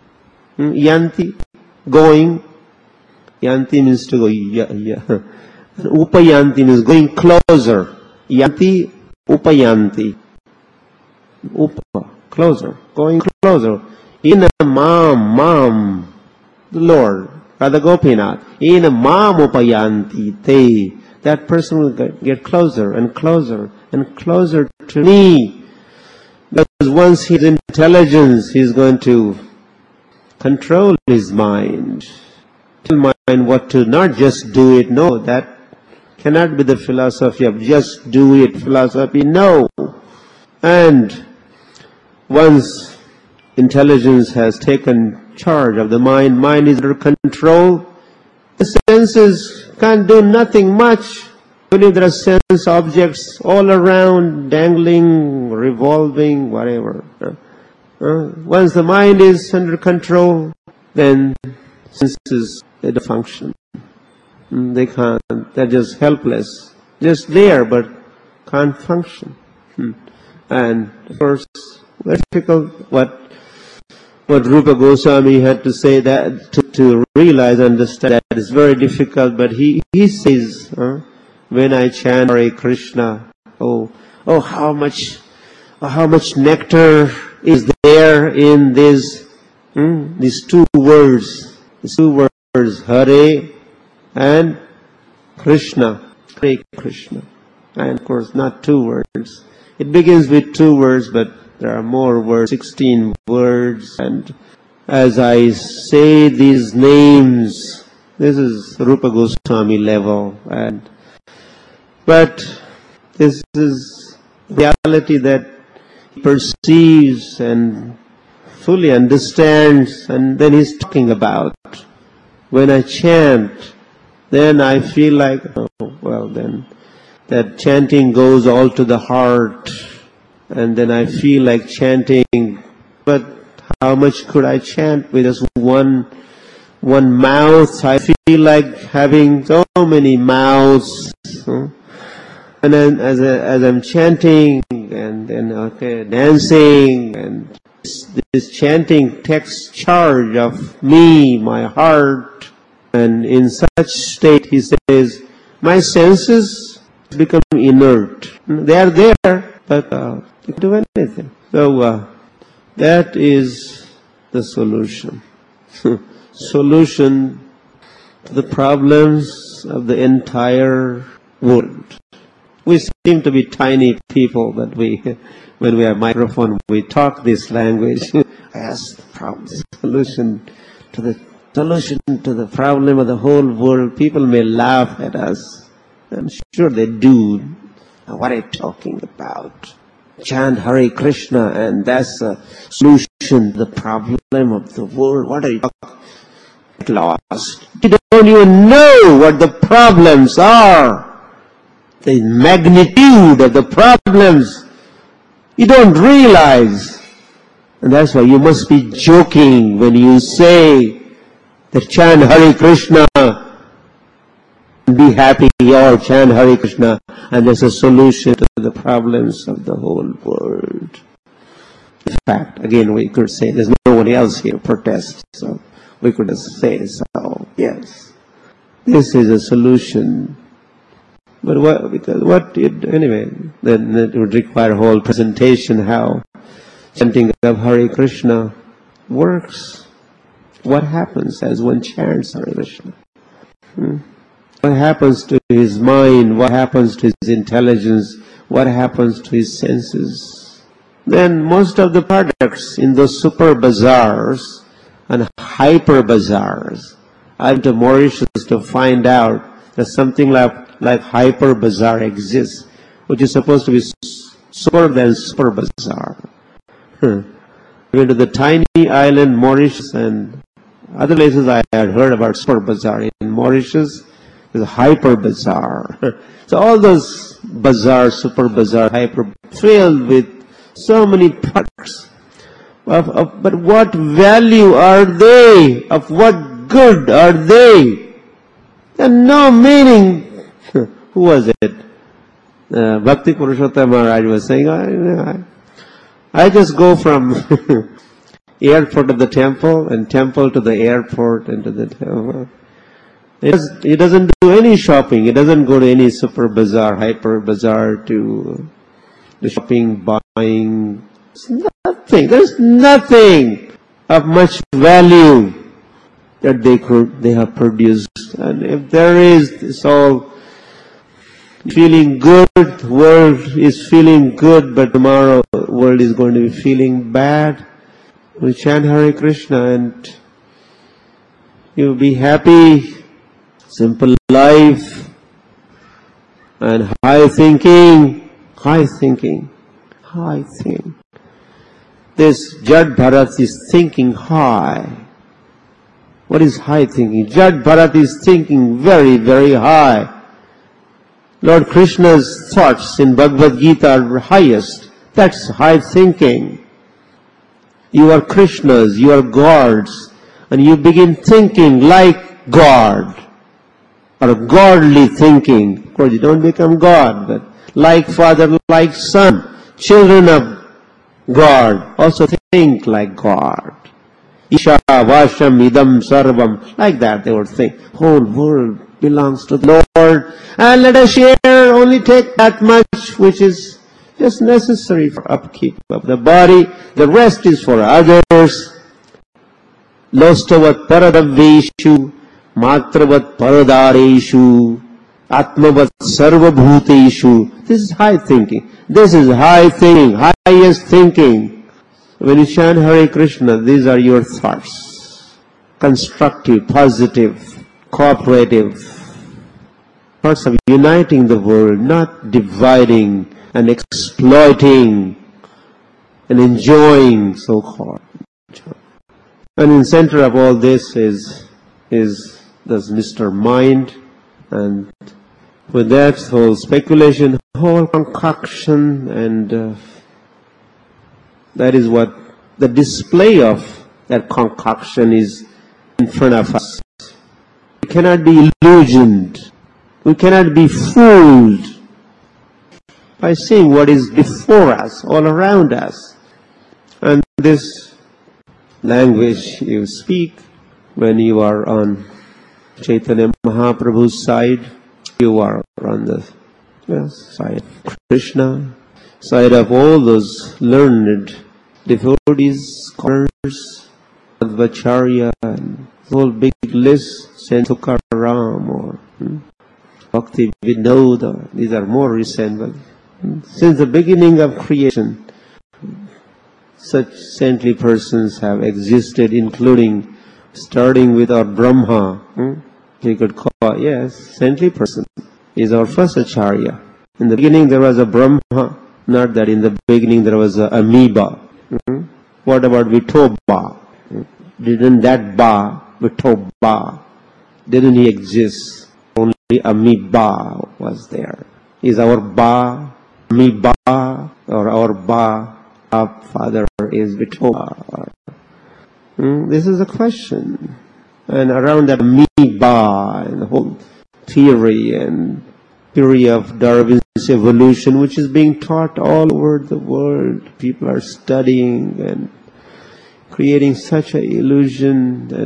Yanti, going. Yanti means to go. Yeah, yeah. Upayanti means going closer. Yanti, upayanti. Upa, closer, going closer. Ena mam, mam, the Lord, Radha Gopinath. Ena mam upayanti te. That person will get closer and closer and closer to me. Because once his intelligence, he's going to control his mind. Tell mind what to, not just do it. No, that cannot be the philosophy of just do it philosophy. No. And once intelligence has taken charge of the mind, mind is under control, the senses can't do nothing much. Only there are sense objects all around, dangling, revolving, whatever. Uh, once the mind is under control, then senses, they don't function. They can't, they're just helpless. Just there, but can't function. And of course, very difficult what what Rupa Goswami had to say, that to, to realize, understand that it's very difficult, but he, he says, uh, when I chant Hare Krishna, oh, oh, how much, oh, how much nectar is there in this, hmm, these two words, these two words, Hare and Krishna, Hare Krishna. And of course, not two words. It begins with two words, but there are more words, sixteen words, and as I say these names, this is Rupa Goswami level, and but this is reality that he perceives and fully understands, and then he's talking about, when I chant then I feel like, oh, well then, that chanting goes all to the heart, and then I feel like chanting, but how much could I chant with just one, one mouth? I feel like having so many mouths. Huh? And then as, I, as I'm chanting, and then, okay, dancing, and this, this chanting takes charge of me, my heart, and in such state, he says, my senses become inert. They are there, but uh, they can't do anything. So uh, that is the solution. Solution to the problems of the entire world. We seem to be tiny people, but we, when we have microphone, we talk this language. Ask the problem, solution to the solution to the problem of the whole world. People may laugh at us. I'm sure they do. What are you talking about? Chant Hare Krishna, and that's a solution to the problem of the world. What are you talking about? Lost. You don't even know what the problems are. The magnitude of the problems, you don't realize. And that's why you must be joking when you say that chant Hare Krishna and be happy, or chant Hare Krishna and there's a solution to the problems of the whole world. In fact, again, we could say there's no one else here protest, so we could just say so, yes. This is a solution. But what, because what it, anyway, then it would require a whole presentation how chanting of Hare Krishna works. What happens as one chants Hare Krishna? Hmm? What happens to his mind? What happens to his intelligence? What happens to his senses? Then most of the products in those super bazaars and hyper bazaars, I went to Mauritius to find out that something like like hyper bazaar exists, which is supposed to be super than super bazaar. Huh. I went to the tiny island Mauritius and other places I had heard about super bazaar. In Mauritius, there's a hyper bazaar. So all those bazaar, super bazaar, hyper, filled with so many products. Of, of, but what value are they? Of what good are they? And no meaning. Who was it? Uh, Bhakti Purushottam Maharaj was saying, I, I just go from airport to the temple, and temple to the airport and to the temple. He does, he doesn't do any shopping. He doesn't go to any super bazaar, hyper bazaar to the shopping, buying. It's nothing. There's nothing of much value that they could, they have produced. And if there is, it's all feeling good, the world is feeling good, but tomorrow the world is going to be feeling bad. We chant Hare Krishna and you'll be happy, simple life, and high thinking, high thinking, high thinking. This Jad Bharat is thinking high. What is high thinking? Jad Bharat is thinking very, very high. Lord Krishna's thoughts in Bhagavad Gita are highest. That's high thinking. You are Krishna's, you are God's, and you begin thinking like God, or godly thinking. Of course, you don't become God, but like Father, like Son, children of God, also think like God. Isha Vasham Idam Sarvam, like that they would think. Whole world belongs to the Lord, and let us share, only take that much which is just necessary for upkeep of the body. The rest is for others. Lostavat paradaveshu, matravat paradareshu, atmavat sarvabhuteshu. This is high thinking. This is high thinking, highest thinking. When you chant Hare Krishna, these are your thoughts. Constructive, positive, cooperative. Thoughts of uniting the world, not dividing and exploiting and enjoying, so-called. And in center of all this is, is this Mister Mind, And with that whole speculation, whole concoction, and uh, that is what the display of that concoction is in front of us. We cannot be illusioned. We cannot be fooled by seeing what is before us, all around us. And this language you speak when you are on Chaitanya Mahaprabhu's side, you are on the yes, side of Krishna, side of all those learned devotees, scholars, Madhvacharya, and whole big list, Saint Tukaram or hmm, Bhakti Vinoda. These are more recent, but hmm, since the beginning of creation, such saintly persons have existed, including starting with our Brahma. Hmm? We could call, yes, saintly person is our first Acharya. In the beginning there was a Brahma, not that in the beginning there was a amoeba. Hmm? What about Vithoba? Hmm? Didn't that Ba, Vithoba, didn't he exist? Only amoeba was there. Is our Ba amoeba, or our Ba, our father is Vithoba? Hmm? This is a question. And around that amoeba and the whole theory and theory of Darwin's evolution, which is being taught all over the world. People are studying and creating such an illusion that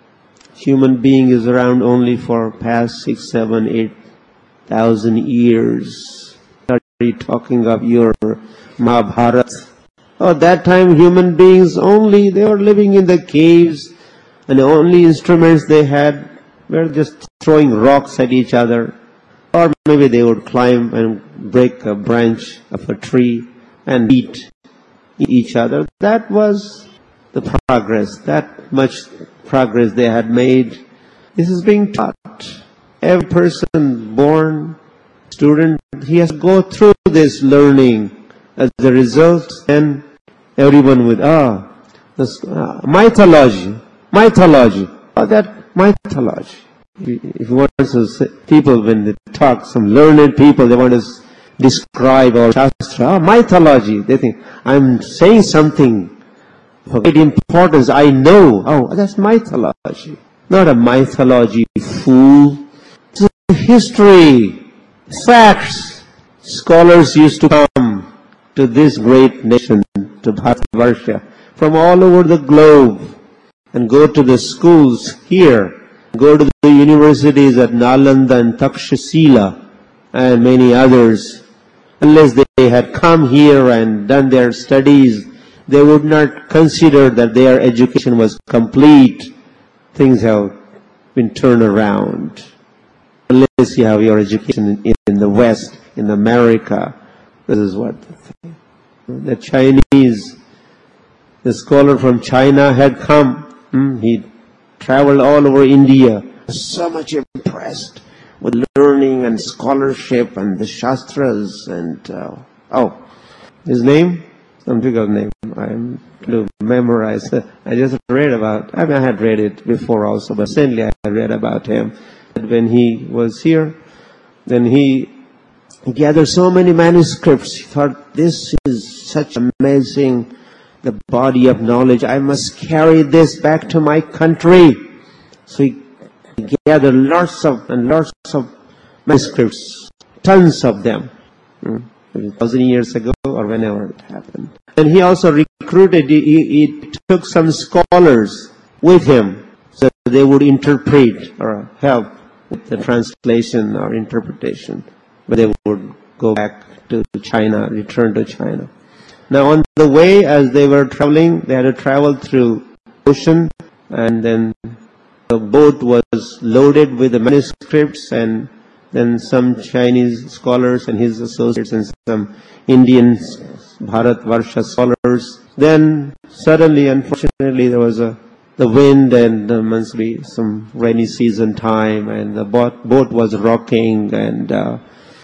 human being is around only for past six, seven, eight thousand years. Are you talking of your Mahabharata? Oh, that time human beings only, they were living in the caves, and the only instruments they had were just throwing rocks at each other. Or maybe they would climb and break a branch of a tree and beat each other. That was the progress. That much progress they had made. This is being taught. Every person born, student, he has to go through this learning. As a result, and everyone with, ah, this, uh, mythology. Mythology. Oh, that mythology. If you want to say, people, when they talk, some learned people, they want to describe our Shastra. Oh, mythology. They think, I'm saying something of great importance. I know. Oh, that's mythology. Not a mythology, fool. It's a history. Facts. Scholars used to come to this great nation, to Bharatvarsha, from all over the globe, and go to the schools here, go to the universities at Nalanda and Takshashila and many others. Unless they had come here and done their studies, they would not consider that their education was complete. Things have been turned around. Unless you have your education in, in the West, in America, this is what the Chinese, the scholar from China had come. Hmm, he traveled all over India, so much impressed with learning and scholarship and the Shastras and, uh, oh, his name? Some figure name. I'm to memorize. I just read about, I mean, I had read it before also, but recently I read about him. When he was here, then he He gathered so many manuscripts. He thought, this is such amazing, the body of knowledge. I must carry this back to my country. So he gathered lots of and lots of manuscripts, tons of them, a thousand years ago or whenever it happened. And he also recruited, he, he took some scholars with him so that they would interpret or help with the translation or interpretation. But they would go back to China, return to China. Now on the way, as they were traveling, they had to travel through ocean, and then the boat was loaded with the manuscripts, and then some Chinese scholars and his associates and some Indian Bharatvarsha scholars. Then suddenly, unfortunately, there was a the wind, and there must be some rainy season time, and the boat, boat was rocking, and uh,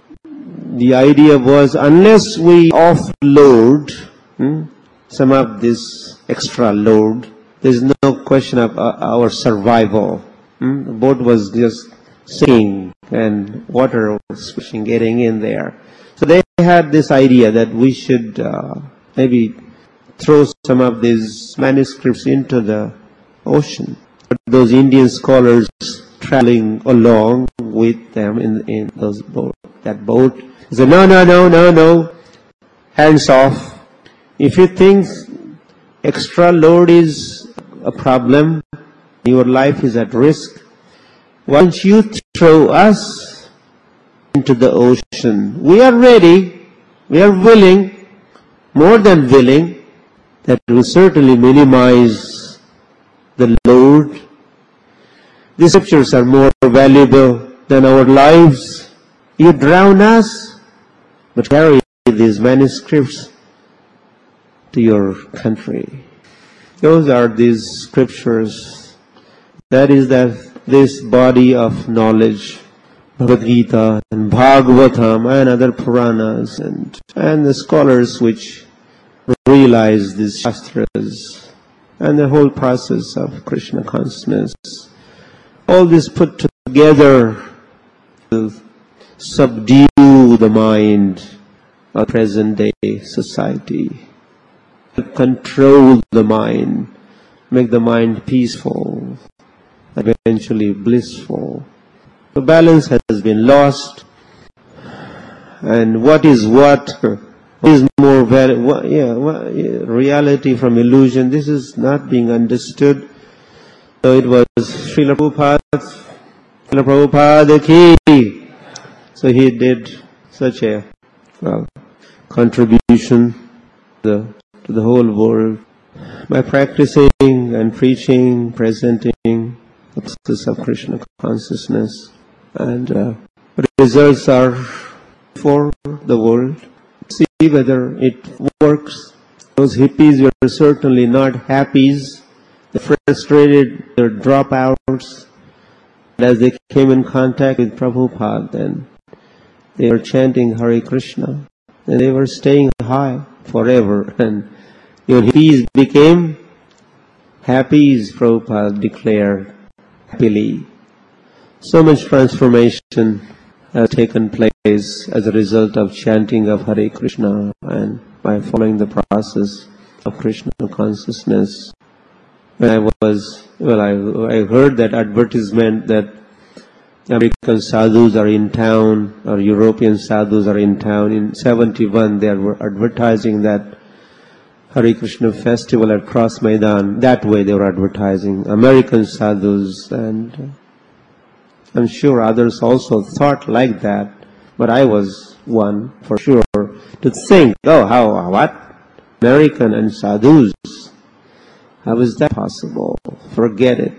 the idea was, unless we offload hmm, some of this extra load, there's no question of uh, our survival. Hmm? The boat was just sinking, and water was splashing, getting in there. So they had this idea that we should uh, maybe throw some of these manuscripts into the ocean. But those Indian scholars traveling along with them in, in those boat, that boat said, no, no, no, no, no, hands off. If you think extra load is a problem, your life is at risk, why don't you throw us into the ocean? We are ready, we are willing, more than willing, that will certainly minimize the load. The scriptures are more valuable than our lives. You drown us, but carry these manuscripts to your country. Those are these scriptures. That is that this body of knowledge, Bhagavad Gita and Bhagavatam and other Puranas and, and the scholars which realize these shastras and the whole process of Krishna consciousness. All this put together to subdue the mind of present day society, to control the mind, make the mind peaceful, eventually blissful. The balance has been lost, and what is what? Is more valid, what, yeah, what, yeah, reality from illusion. This is not being understood. So it was Srila Prabhupada, Srila Prabhupada ki. So he did such a well contribution to the, to the whole world by practicing and preaching, presenting the process of Krishna consciousness, and uh, the results are for the world. See whether it works. Those hippies were certainly not happies. They frustrated, their dropouts. And as they came in contact with Prabhupada, then they were chanting Hare Krishna. And they were staying high forever. And your hippies became happies, Prabhupada declared happily. So much transformation has taken place as a result of chanting of Hare Krishna and by following the process of Krishna consciousness. When I was, well, I, I heard that advertisement that American sadhus are in town, or European sadhus are in town. In seventy-one, they were advertising that Hare Krishna festival at Cross Maidan. That way they were advertising. American sadhus, and I'm sure others also thought like that, but I was one for sure to think, oh, how, what? American and sadhus? How is that possible? Forget it.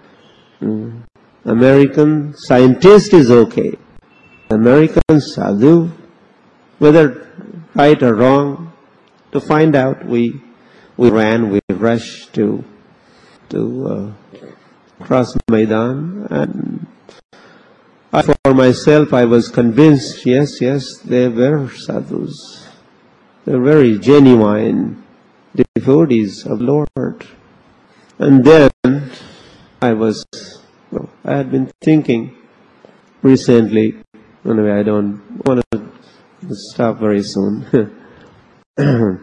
Mm. American scientist is okay. American sadhu, whether right or wrong, to find out, we we ran, we rushed to to uh, Cross Maidan, and I, for myself, I was convinced, yes, yes, they were sadhus. They were very genuine devotees of Lord. And then I was, well, I had been thinking recently, anyway, I don't want to stop very soon, the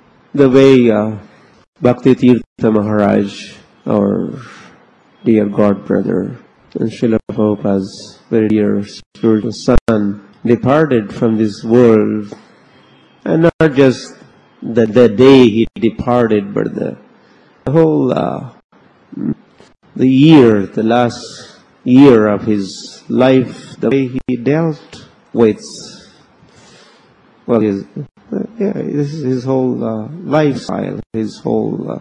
way uh, Bhakti Tirtha Maharaj, our dear God brother, and Srila Prabhupada's very dear spiritual son, departed from this world, and not just the, the day he departed, but the, the whole, uh, the year, the last year of his life, the way he dealt with, well, his, uh, yeah, his, his whole uh, lifestyle, his whole uh,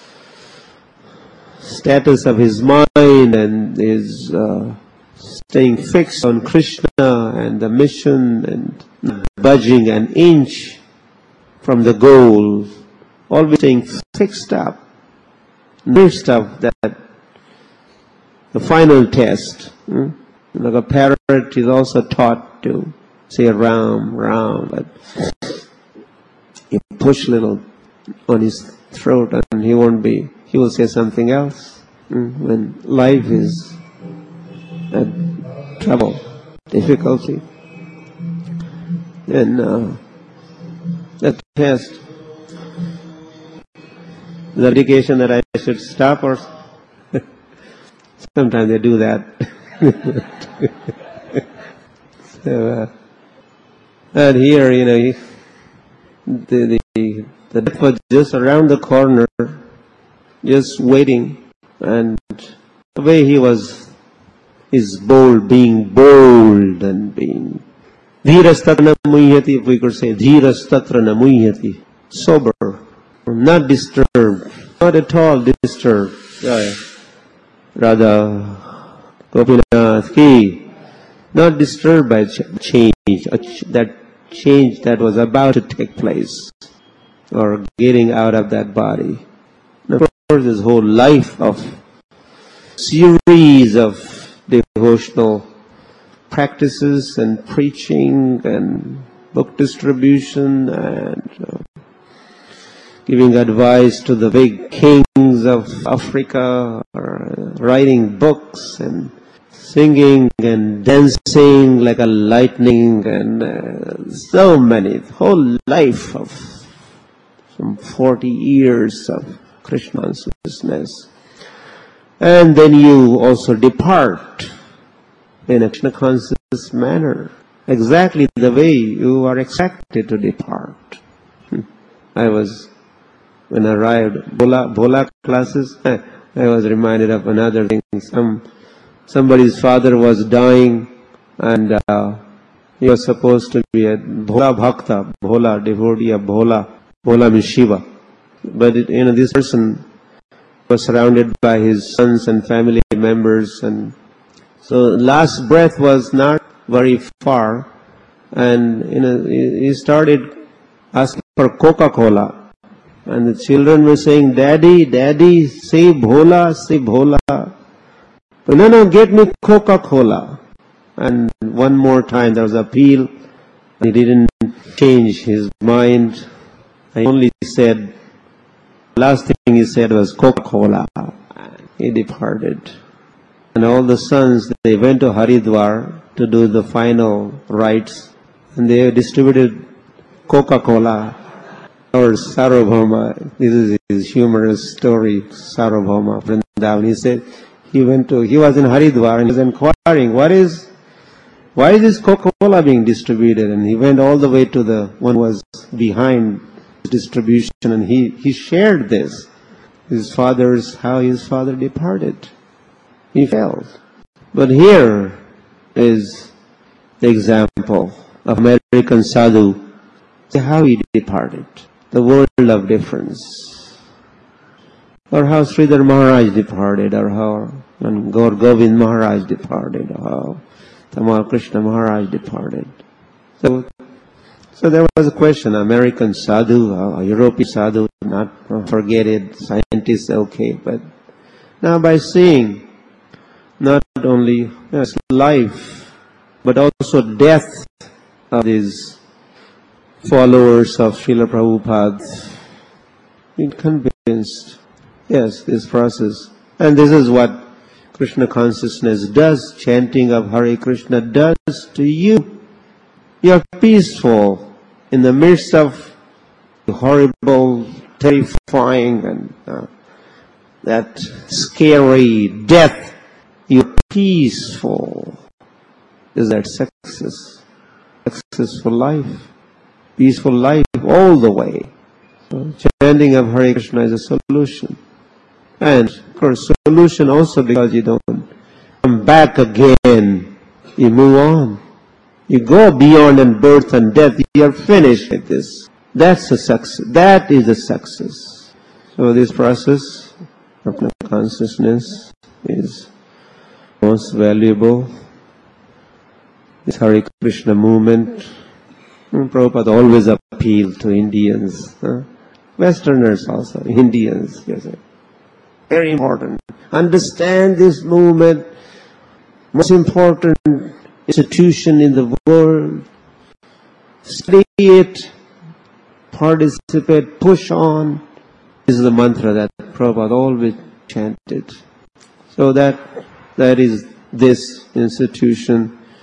status of his mind, and his uh, staying fixed on Krishna and the mission, and not budging an inch from the goal, always staying fixed up. No stuff that the final test, hmm? Like a parrot is also taught to say Ram, Ram, but you push little on his throat and he won't be, he will say something else. Hmm? When life is at trouble, difficulty. And uh, the test, the indication that I should stop, or sometimes they do that. so, uh, and here, you know, he, the, the, the death was just around the corner, just waiting, and the way he was, is bold, being bold and being dhirastatra muhyati, if we could say, dhirastatra muhyati, sober, not disturbed, not at all disturbed. Yeah. Radha Gopinath ki, not disturbed by change, that change that was about to take place, or getting out of that body. And of course, this whole life of series of devotional practices and preaching and book distribution and uh, giving advice to the big kings of Africa, or uh, writing books and singing and dancing like a lightning, and uh, so many, the whole life of some forty years of Krishna consciousness. And then you also depart in a Krishna conscious manner, exactly the way you are expected to depart. I was, when I arrived, Bhola, Bhola classes, I was reminded of another thing. Some, somebody's father was dying, and uh, he was supposed to be a Bhola Bhakta, Bhola, devotee of Bhola. Bhola means Shiva. But it, you know, this person was surrounded by his sons and family members, and so last breath was not very far, and you know, he started asking for Coca-Cola, and the children were saying, "Daddy, Daddy, say Bhola, say Bhola." But no, no, get me Coca-Cola. And one more time there was appeal. He didn't change his mind. He only said, last thing he said was Coca-Cola. He departed. And all the sons, they went to Haridwar to do the final rites, and they distributed Coca-Cola, or Sarvabhauma. This is his humorous story, Sarvabhauma Vrindavan. He said he went to, he was in Haridwar and he was inquiring, what is, why is this Coca-Cola being distributed? And he went all the way to the one who was behind distribution, and he, he shared this. His father's, how his father departed. He failed. But here is the example of American sadhu, how he departed, the world of difference. Or how Sridhar Maharaj departed, or how Gaur Govind Maharaj departed, or how Tamal Krishna Maharaj departed. So, so there was a question, American sadhu, uh, European sadhu, not uh, forget it, scientists, okay, but now by seeing not only yes, life, but also death of these followers of Srila Prabhupada, been convinced, yes, this process. And this is what Krishna consciousness does, chanting of Hare Krishna does to you. You are peaceful in the midst of the horrible, terrifying, and uh, that scary death. You're peaceful. Is that success? Successful life. Peaceful life all the way. So chanting of Hare Krishna is a solution. And of course, solution also because you don't come back again. You move on. You go beyond and birth and death. You are finished with this. That's a success. That is a success. So this process of consciousness is most valuable. This Hare Krishna movement, Prabhupada always appealed to Indians, huh? Westerners also, Indians. Yes, very important. Understand this movement, most important institution in the world. Study it, participate, push on. This is the mantra that Prabhupada always chanted. So that that is this institution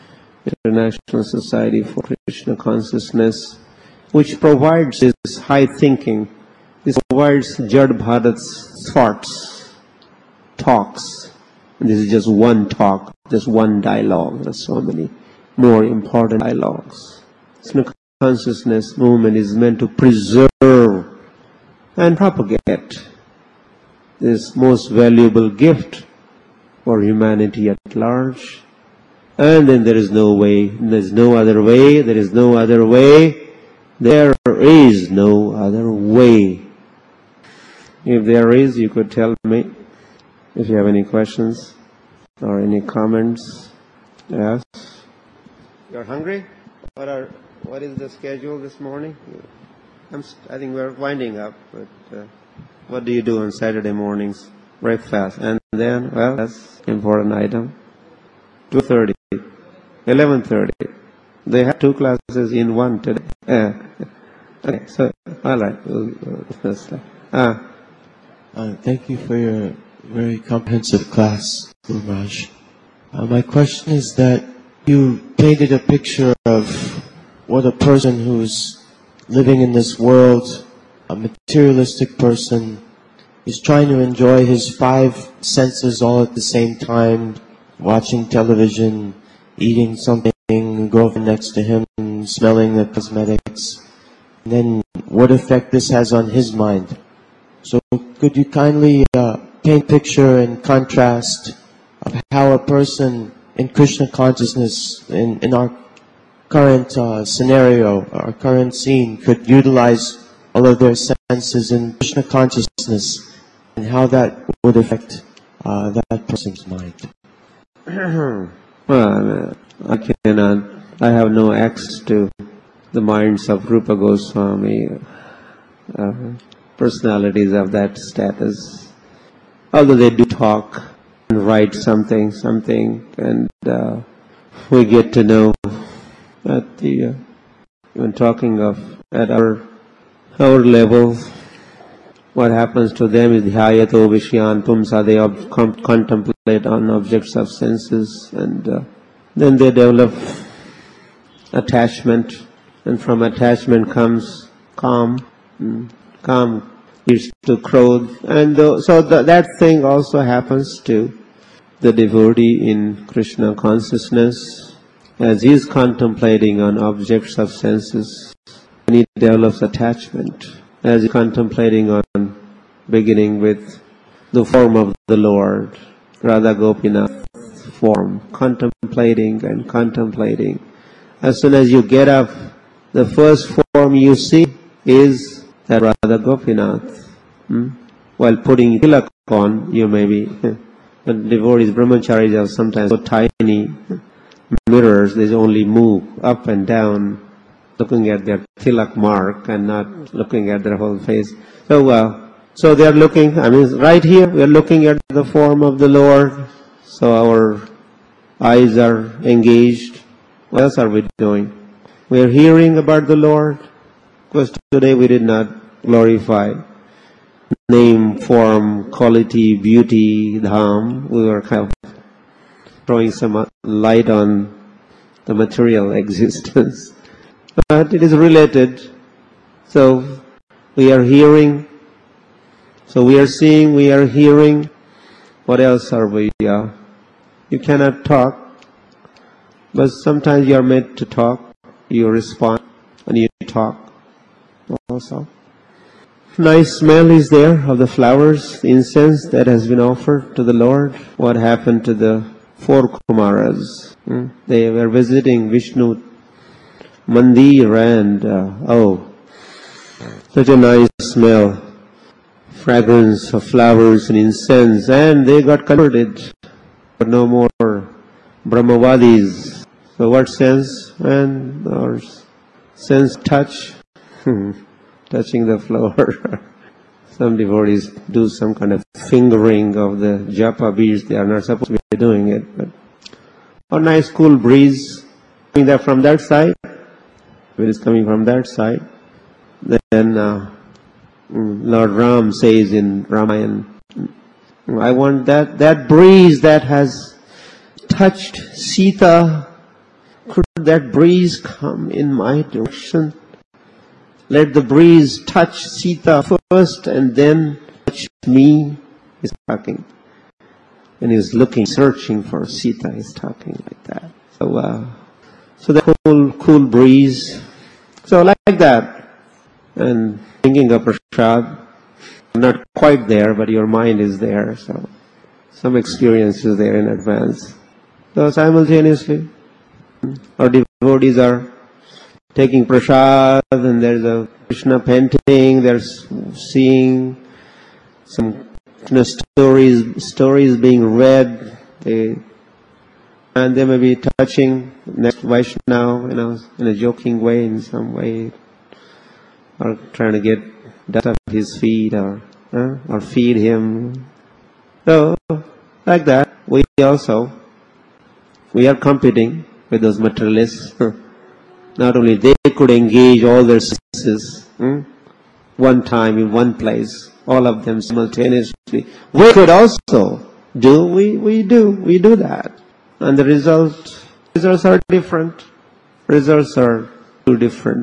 International Society for Krishna Consciousness, which provides this high thinking. This provides Jad Bharat's thoughts, talks. And this is just one talk, just one dialogue. There's so many more important dialogues. Krishna Consciousness movement is meant to preserve and propagate this most valuable gift for humanity at large. And then there is no way, there is no other way, there is no other way, there is no other way. If there is, you could tell me if you have any questions or any comments. Yes? You're hungry? What are, what is the schedule this morning? I'm, I think we're winding up, but uh, what do you do on Saturday mornings? Breakfast. And then, well, that's an important item. two thirty, eleven thirty. They have two classes in one today. Uh, okay, so, all right. Uh, uh, thank you for your very comprehensive class, Guru Maharaj. Uh, my question is that you painted a picture of what a person who's living in this world, a materialistic person, is trying to enjoy his five senses all at the same time, watching television, eating something, girlfriend next to him, smelling the cosmetics, and then what effect this has on his mind. So could you kindly uh, paint a picture and contrast of how a person in Krishna consciousness, in, in our current uh, scenario, our current scene, could utilize all of their senses in Krishna consciousness, and how that would affect uh, that person's mind? Well, I cannot, I have no access to the minds of Rupa Goswami, uh, personalities of that status. Although they do talk and write something, something, and uh, we get to know at the, uh, even talking of, at our, our level, what happens to them is dhyato vishyan pumsa, they ob- com- contemplate on objects of senses, and uh, then they develop attachment, and from attachment comes calm, mm, calm leads to krodh, and uh, so th- that thing also happens to the devotee in Krishna consciousness, as he is contemplating on objects of senses, and he develops attachment. As he's contemplating on, beginning with the form of the Lord, Radha Gopinath form, contemplating and contemplating. As soon as you get up, the first form you see is that Radha Gopinath. Hmm? While putting tilak on, you may be, but devotees, brahmacharis are sometimes so tiny mirrors, they only move up and down, looking at their tilak mark and not looking at their whole face. So, uh, so they are looking, I mean, right here we are looking at the form of the Lord. So our eyes are engaged. What else are we doing? We are hearing about the Lord. Because today we did not glorify name, form, quality, beauty, dham. We were kind of throwing some light on the material existence. But it is related. So we are hearing, so we are seeing, we are hearing. What else are we? Uh, you cannot talk, but sometimes you are meant to talk. You respond and you talk also. Nice smell is there of the flowers, the incense that has been offered to the Lord. What happened to the four Kumaras? Hmm? They were visiting Vishnu Mandir, and uh, oh, such a nice smell, fragrance of flowers and incense, and they got converted. But no more Brahmavadis. So what sense? And our sense touch, touching the flower. Some devotees do some kind of fingering of the japa beads. They are not supposed to be doing it, but a nice cool breeze coming there from that side. If it is coming from that side, then uh, Lord Ram says in Ramayana, I want that, that breeze that has touched Sita could that breeze come in my direction? Let the breeze touch Sita first and then touch me. He's talking. And he's looking, searching for Sita. He's talking like that. So, uh, so that cool, cool breeze. So like that. And thinking of Prasad. Not quite there, but your mind is there. So some experience is there in advance. So simultaneously, our devotees are taking prasad, and there's a Krishna painting. They're seeing some Krishna stories, stories being read. They, and they may be touching next Vaishnava, you know, in a joking way, in some way, or trying to get dust off his feet, or uh, or feed him. So, like that, we also we are competing with those materialists. Not only they could engage all their senses hmm, one time in one place, all of them simultaneously. We could also do. We we do we do that, and the result results are different. Results are two different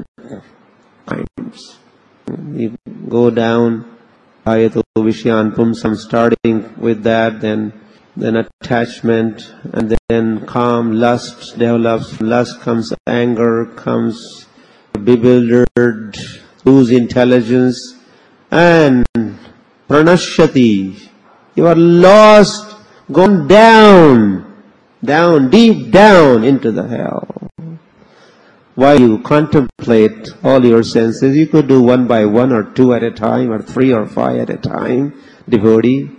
kinds. You go down, Ayato Vishyan Pumsam, starting with that, then then attachment, and then calm, lust develops, lust comes anger, comes bewildered, lose intelligence, and pranashyati. You are lost, gone down, down, deep down into the hell. While you contemplate all your senses, you could do one by one or two at a time or three or five at a time, devotee.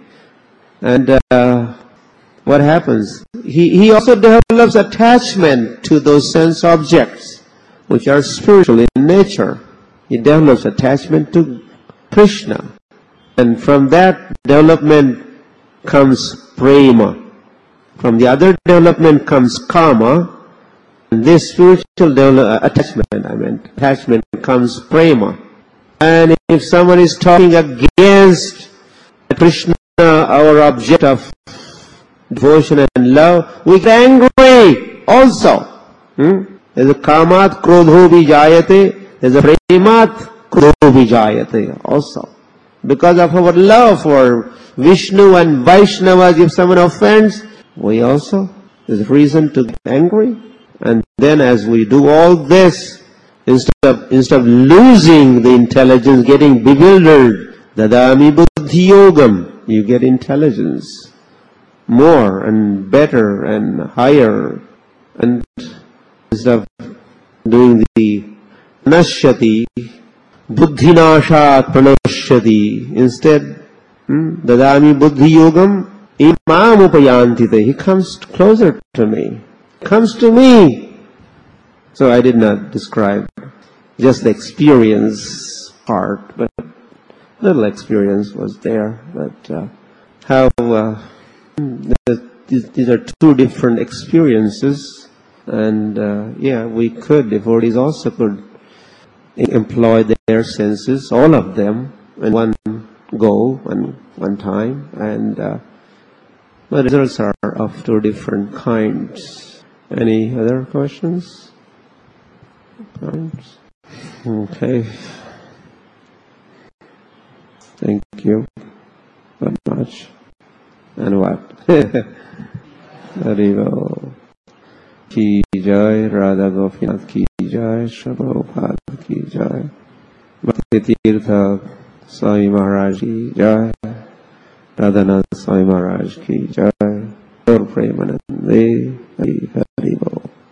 And uh, what happens? He, he also develops attachment to those sense objects, which are spiritual in nature. He develops attachment to Krishna. And from that development comes prema. From the other development comes kama. And this spiritual develop, attachment, I meant, attachment comes prema. And if someone is talking against Krishna, our object of devotion and love, we get angry also. Hmm? There's a kamat krodho vijayate, there's a premat krodho vijayate also. Because of our love for Vishnu and Vaishnavas, if someone offends, we also, there's reason to get angry. And then as we do all this, instead of, instead of losing the intelligence, getting bewildered, dadami buddhi yogam, you get intelligence more and better and higher. And instead of doing the pranashyati, buddhinashat pranashyati, instead, hmm, dadami buddhi yogam, imam upayantite, he comes closer to me. Comes to me. So I did not describe just the experience part, but little experience was there. But uh, how uh, these, these are two different experiences, and uh, yeah, we could, devotees also could employ their senses, all of them, in one go, and one time, and uh, but results are of two different kinds. Any other questions? Okay. Thank you very much. And what? Haribo. Ki Jai, Radha Gopinath Ki Jai, Prabhupada Ki Jai, Bhakti Tirtha Swami Maharaj Ki Jai, Radhanath Swami Maharaj Ki Jai, Gaur Premanande Hari Hari.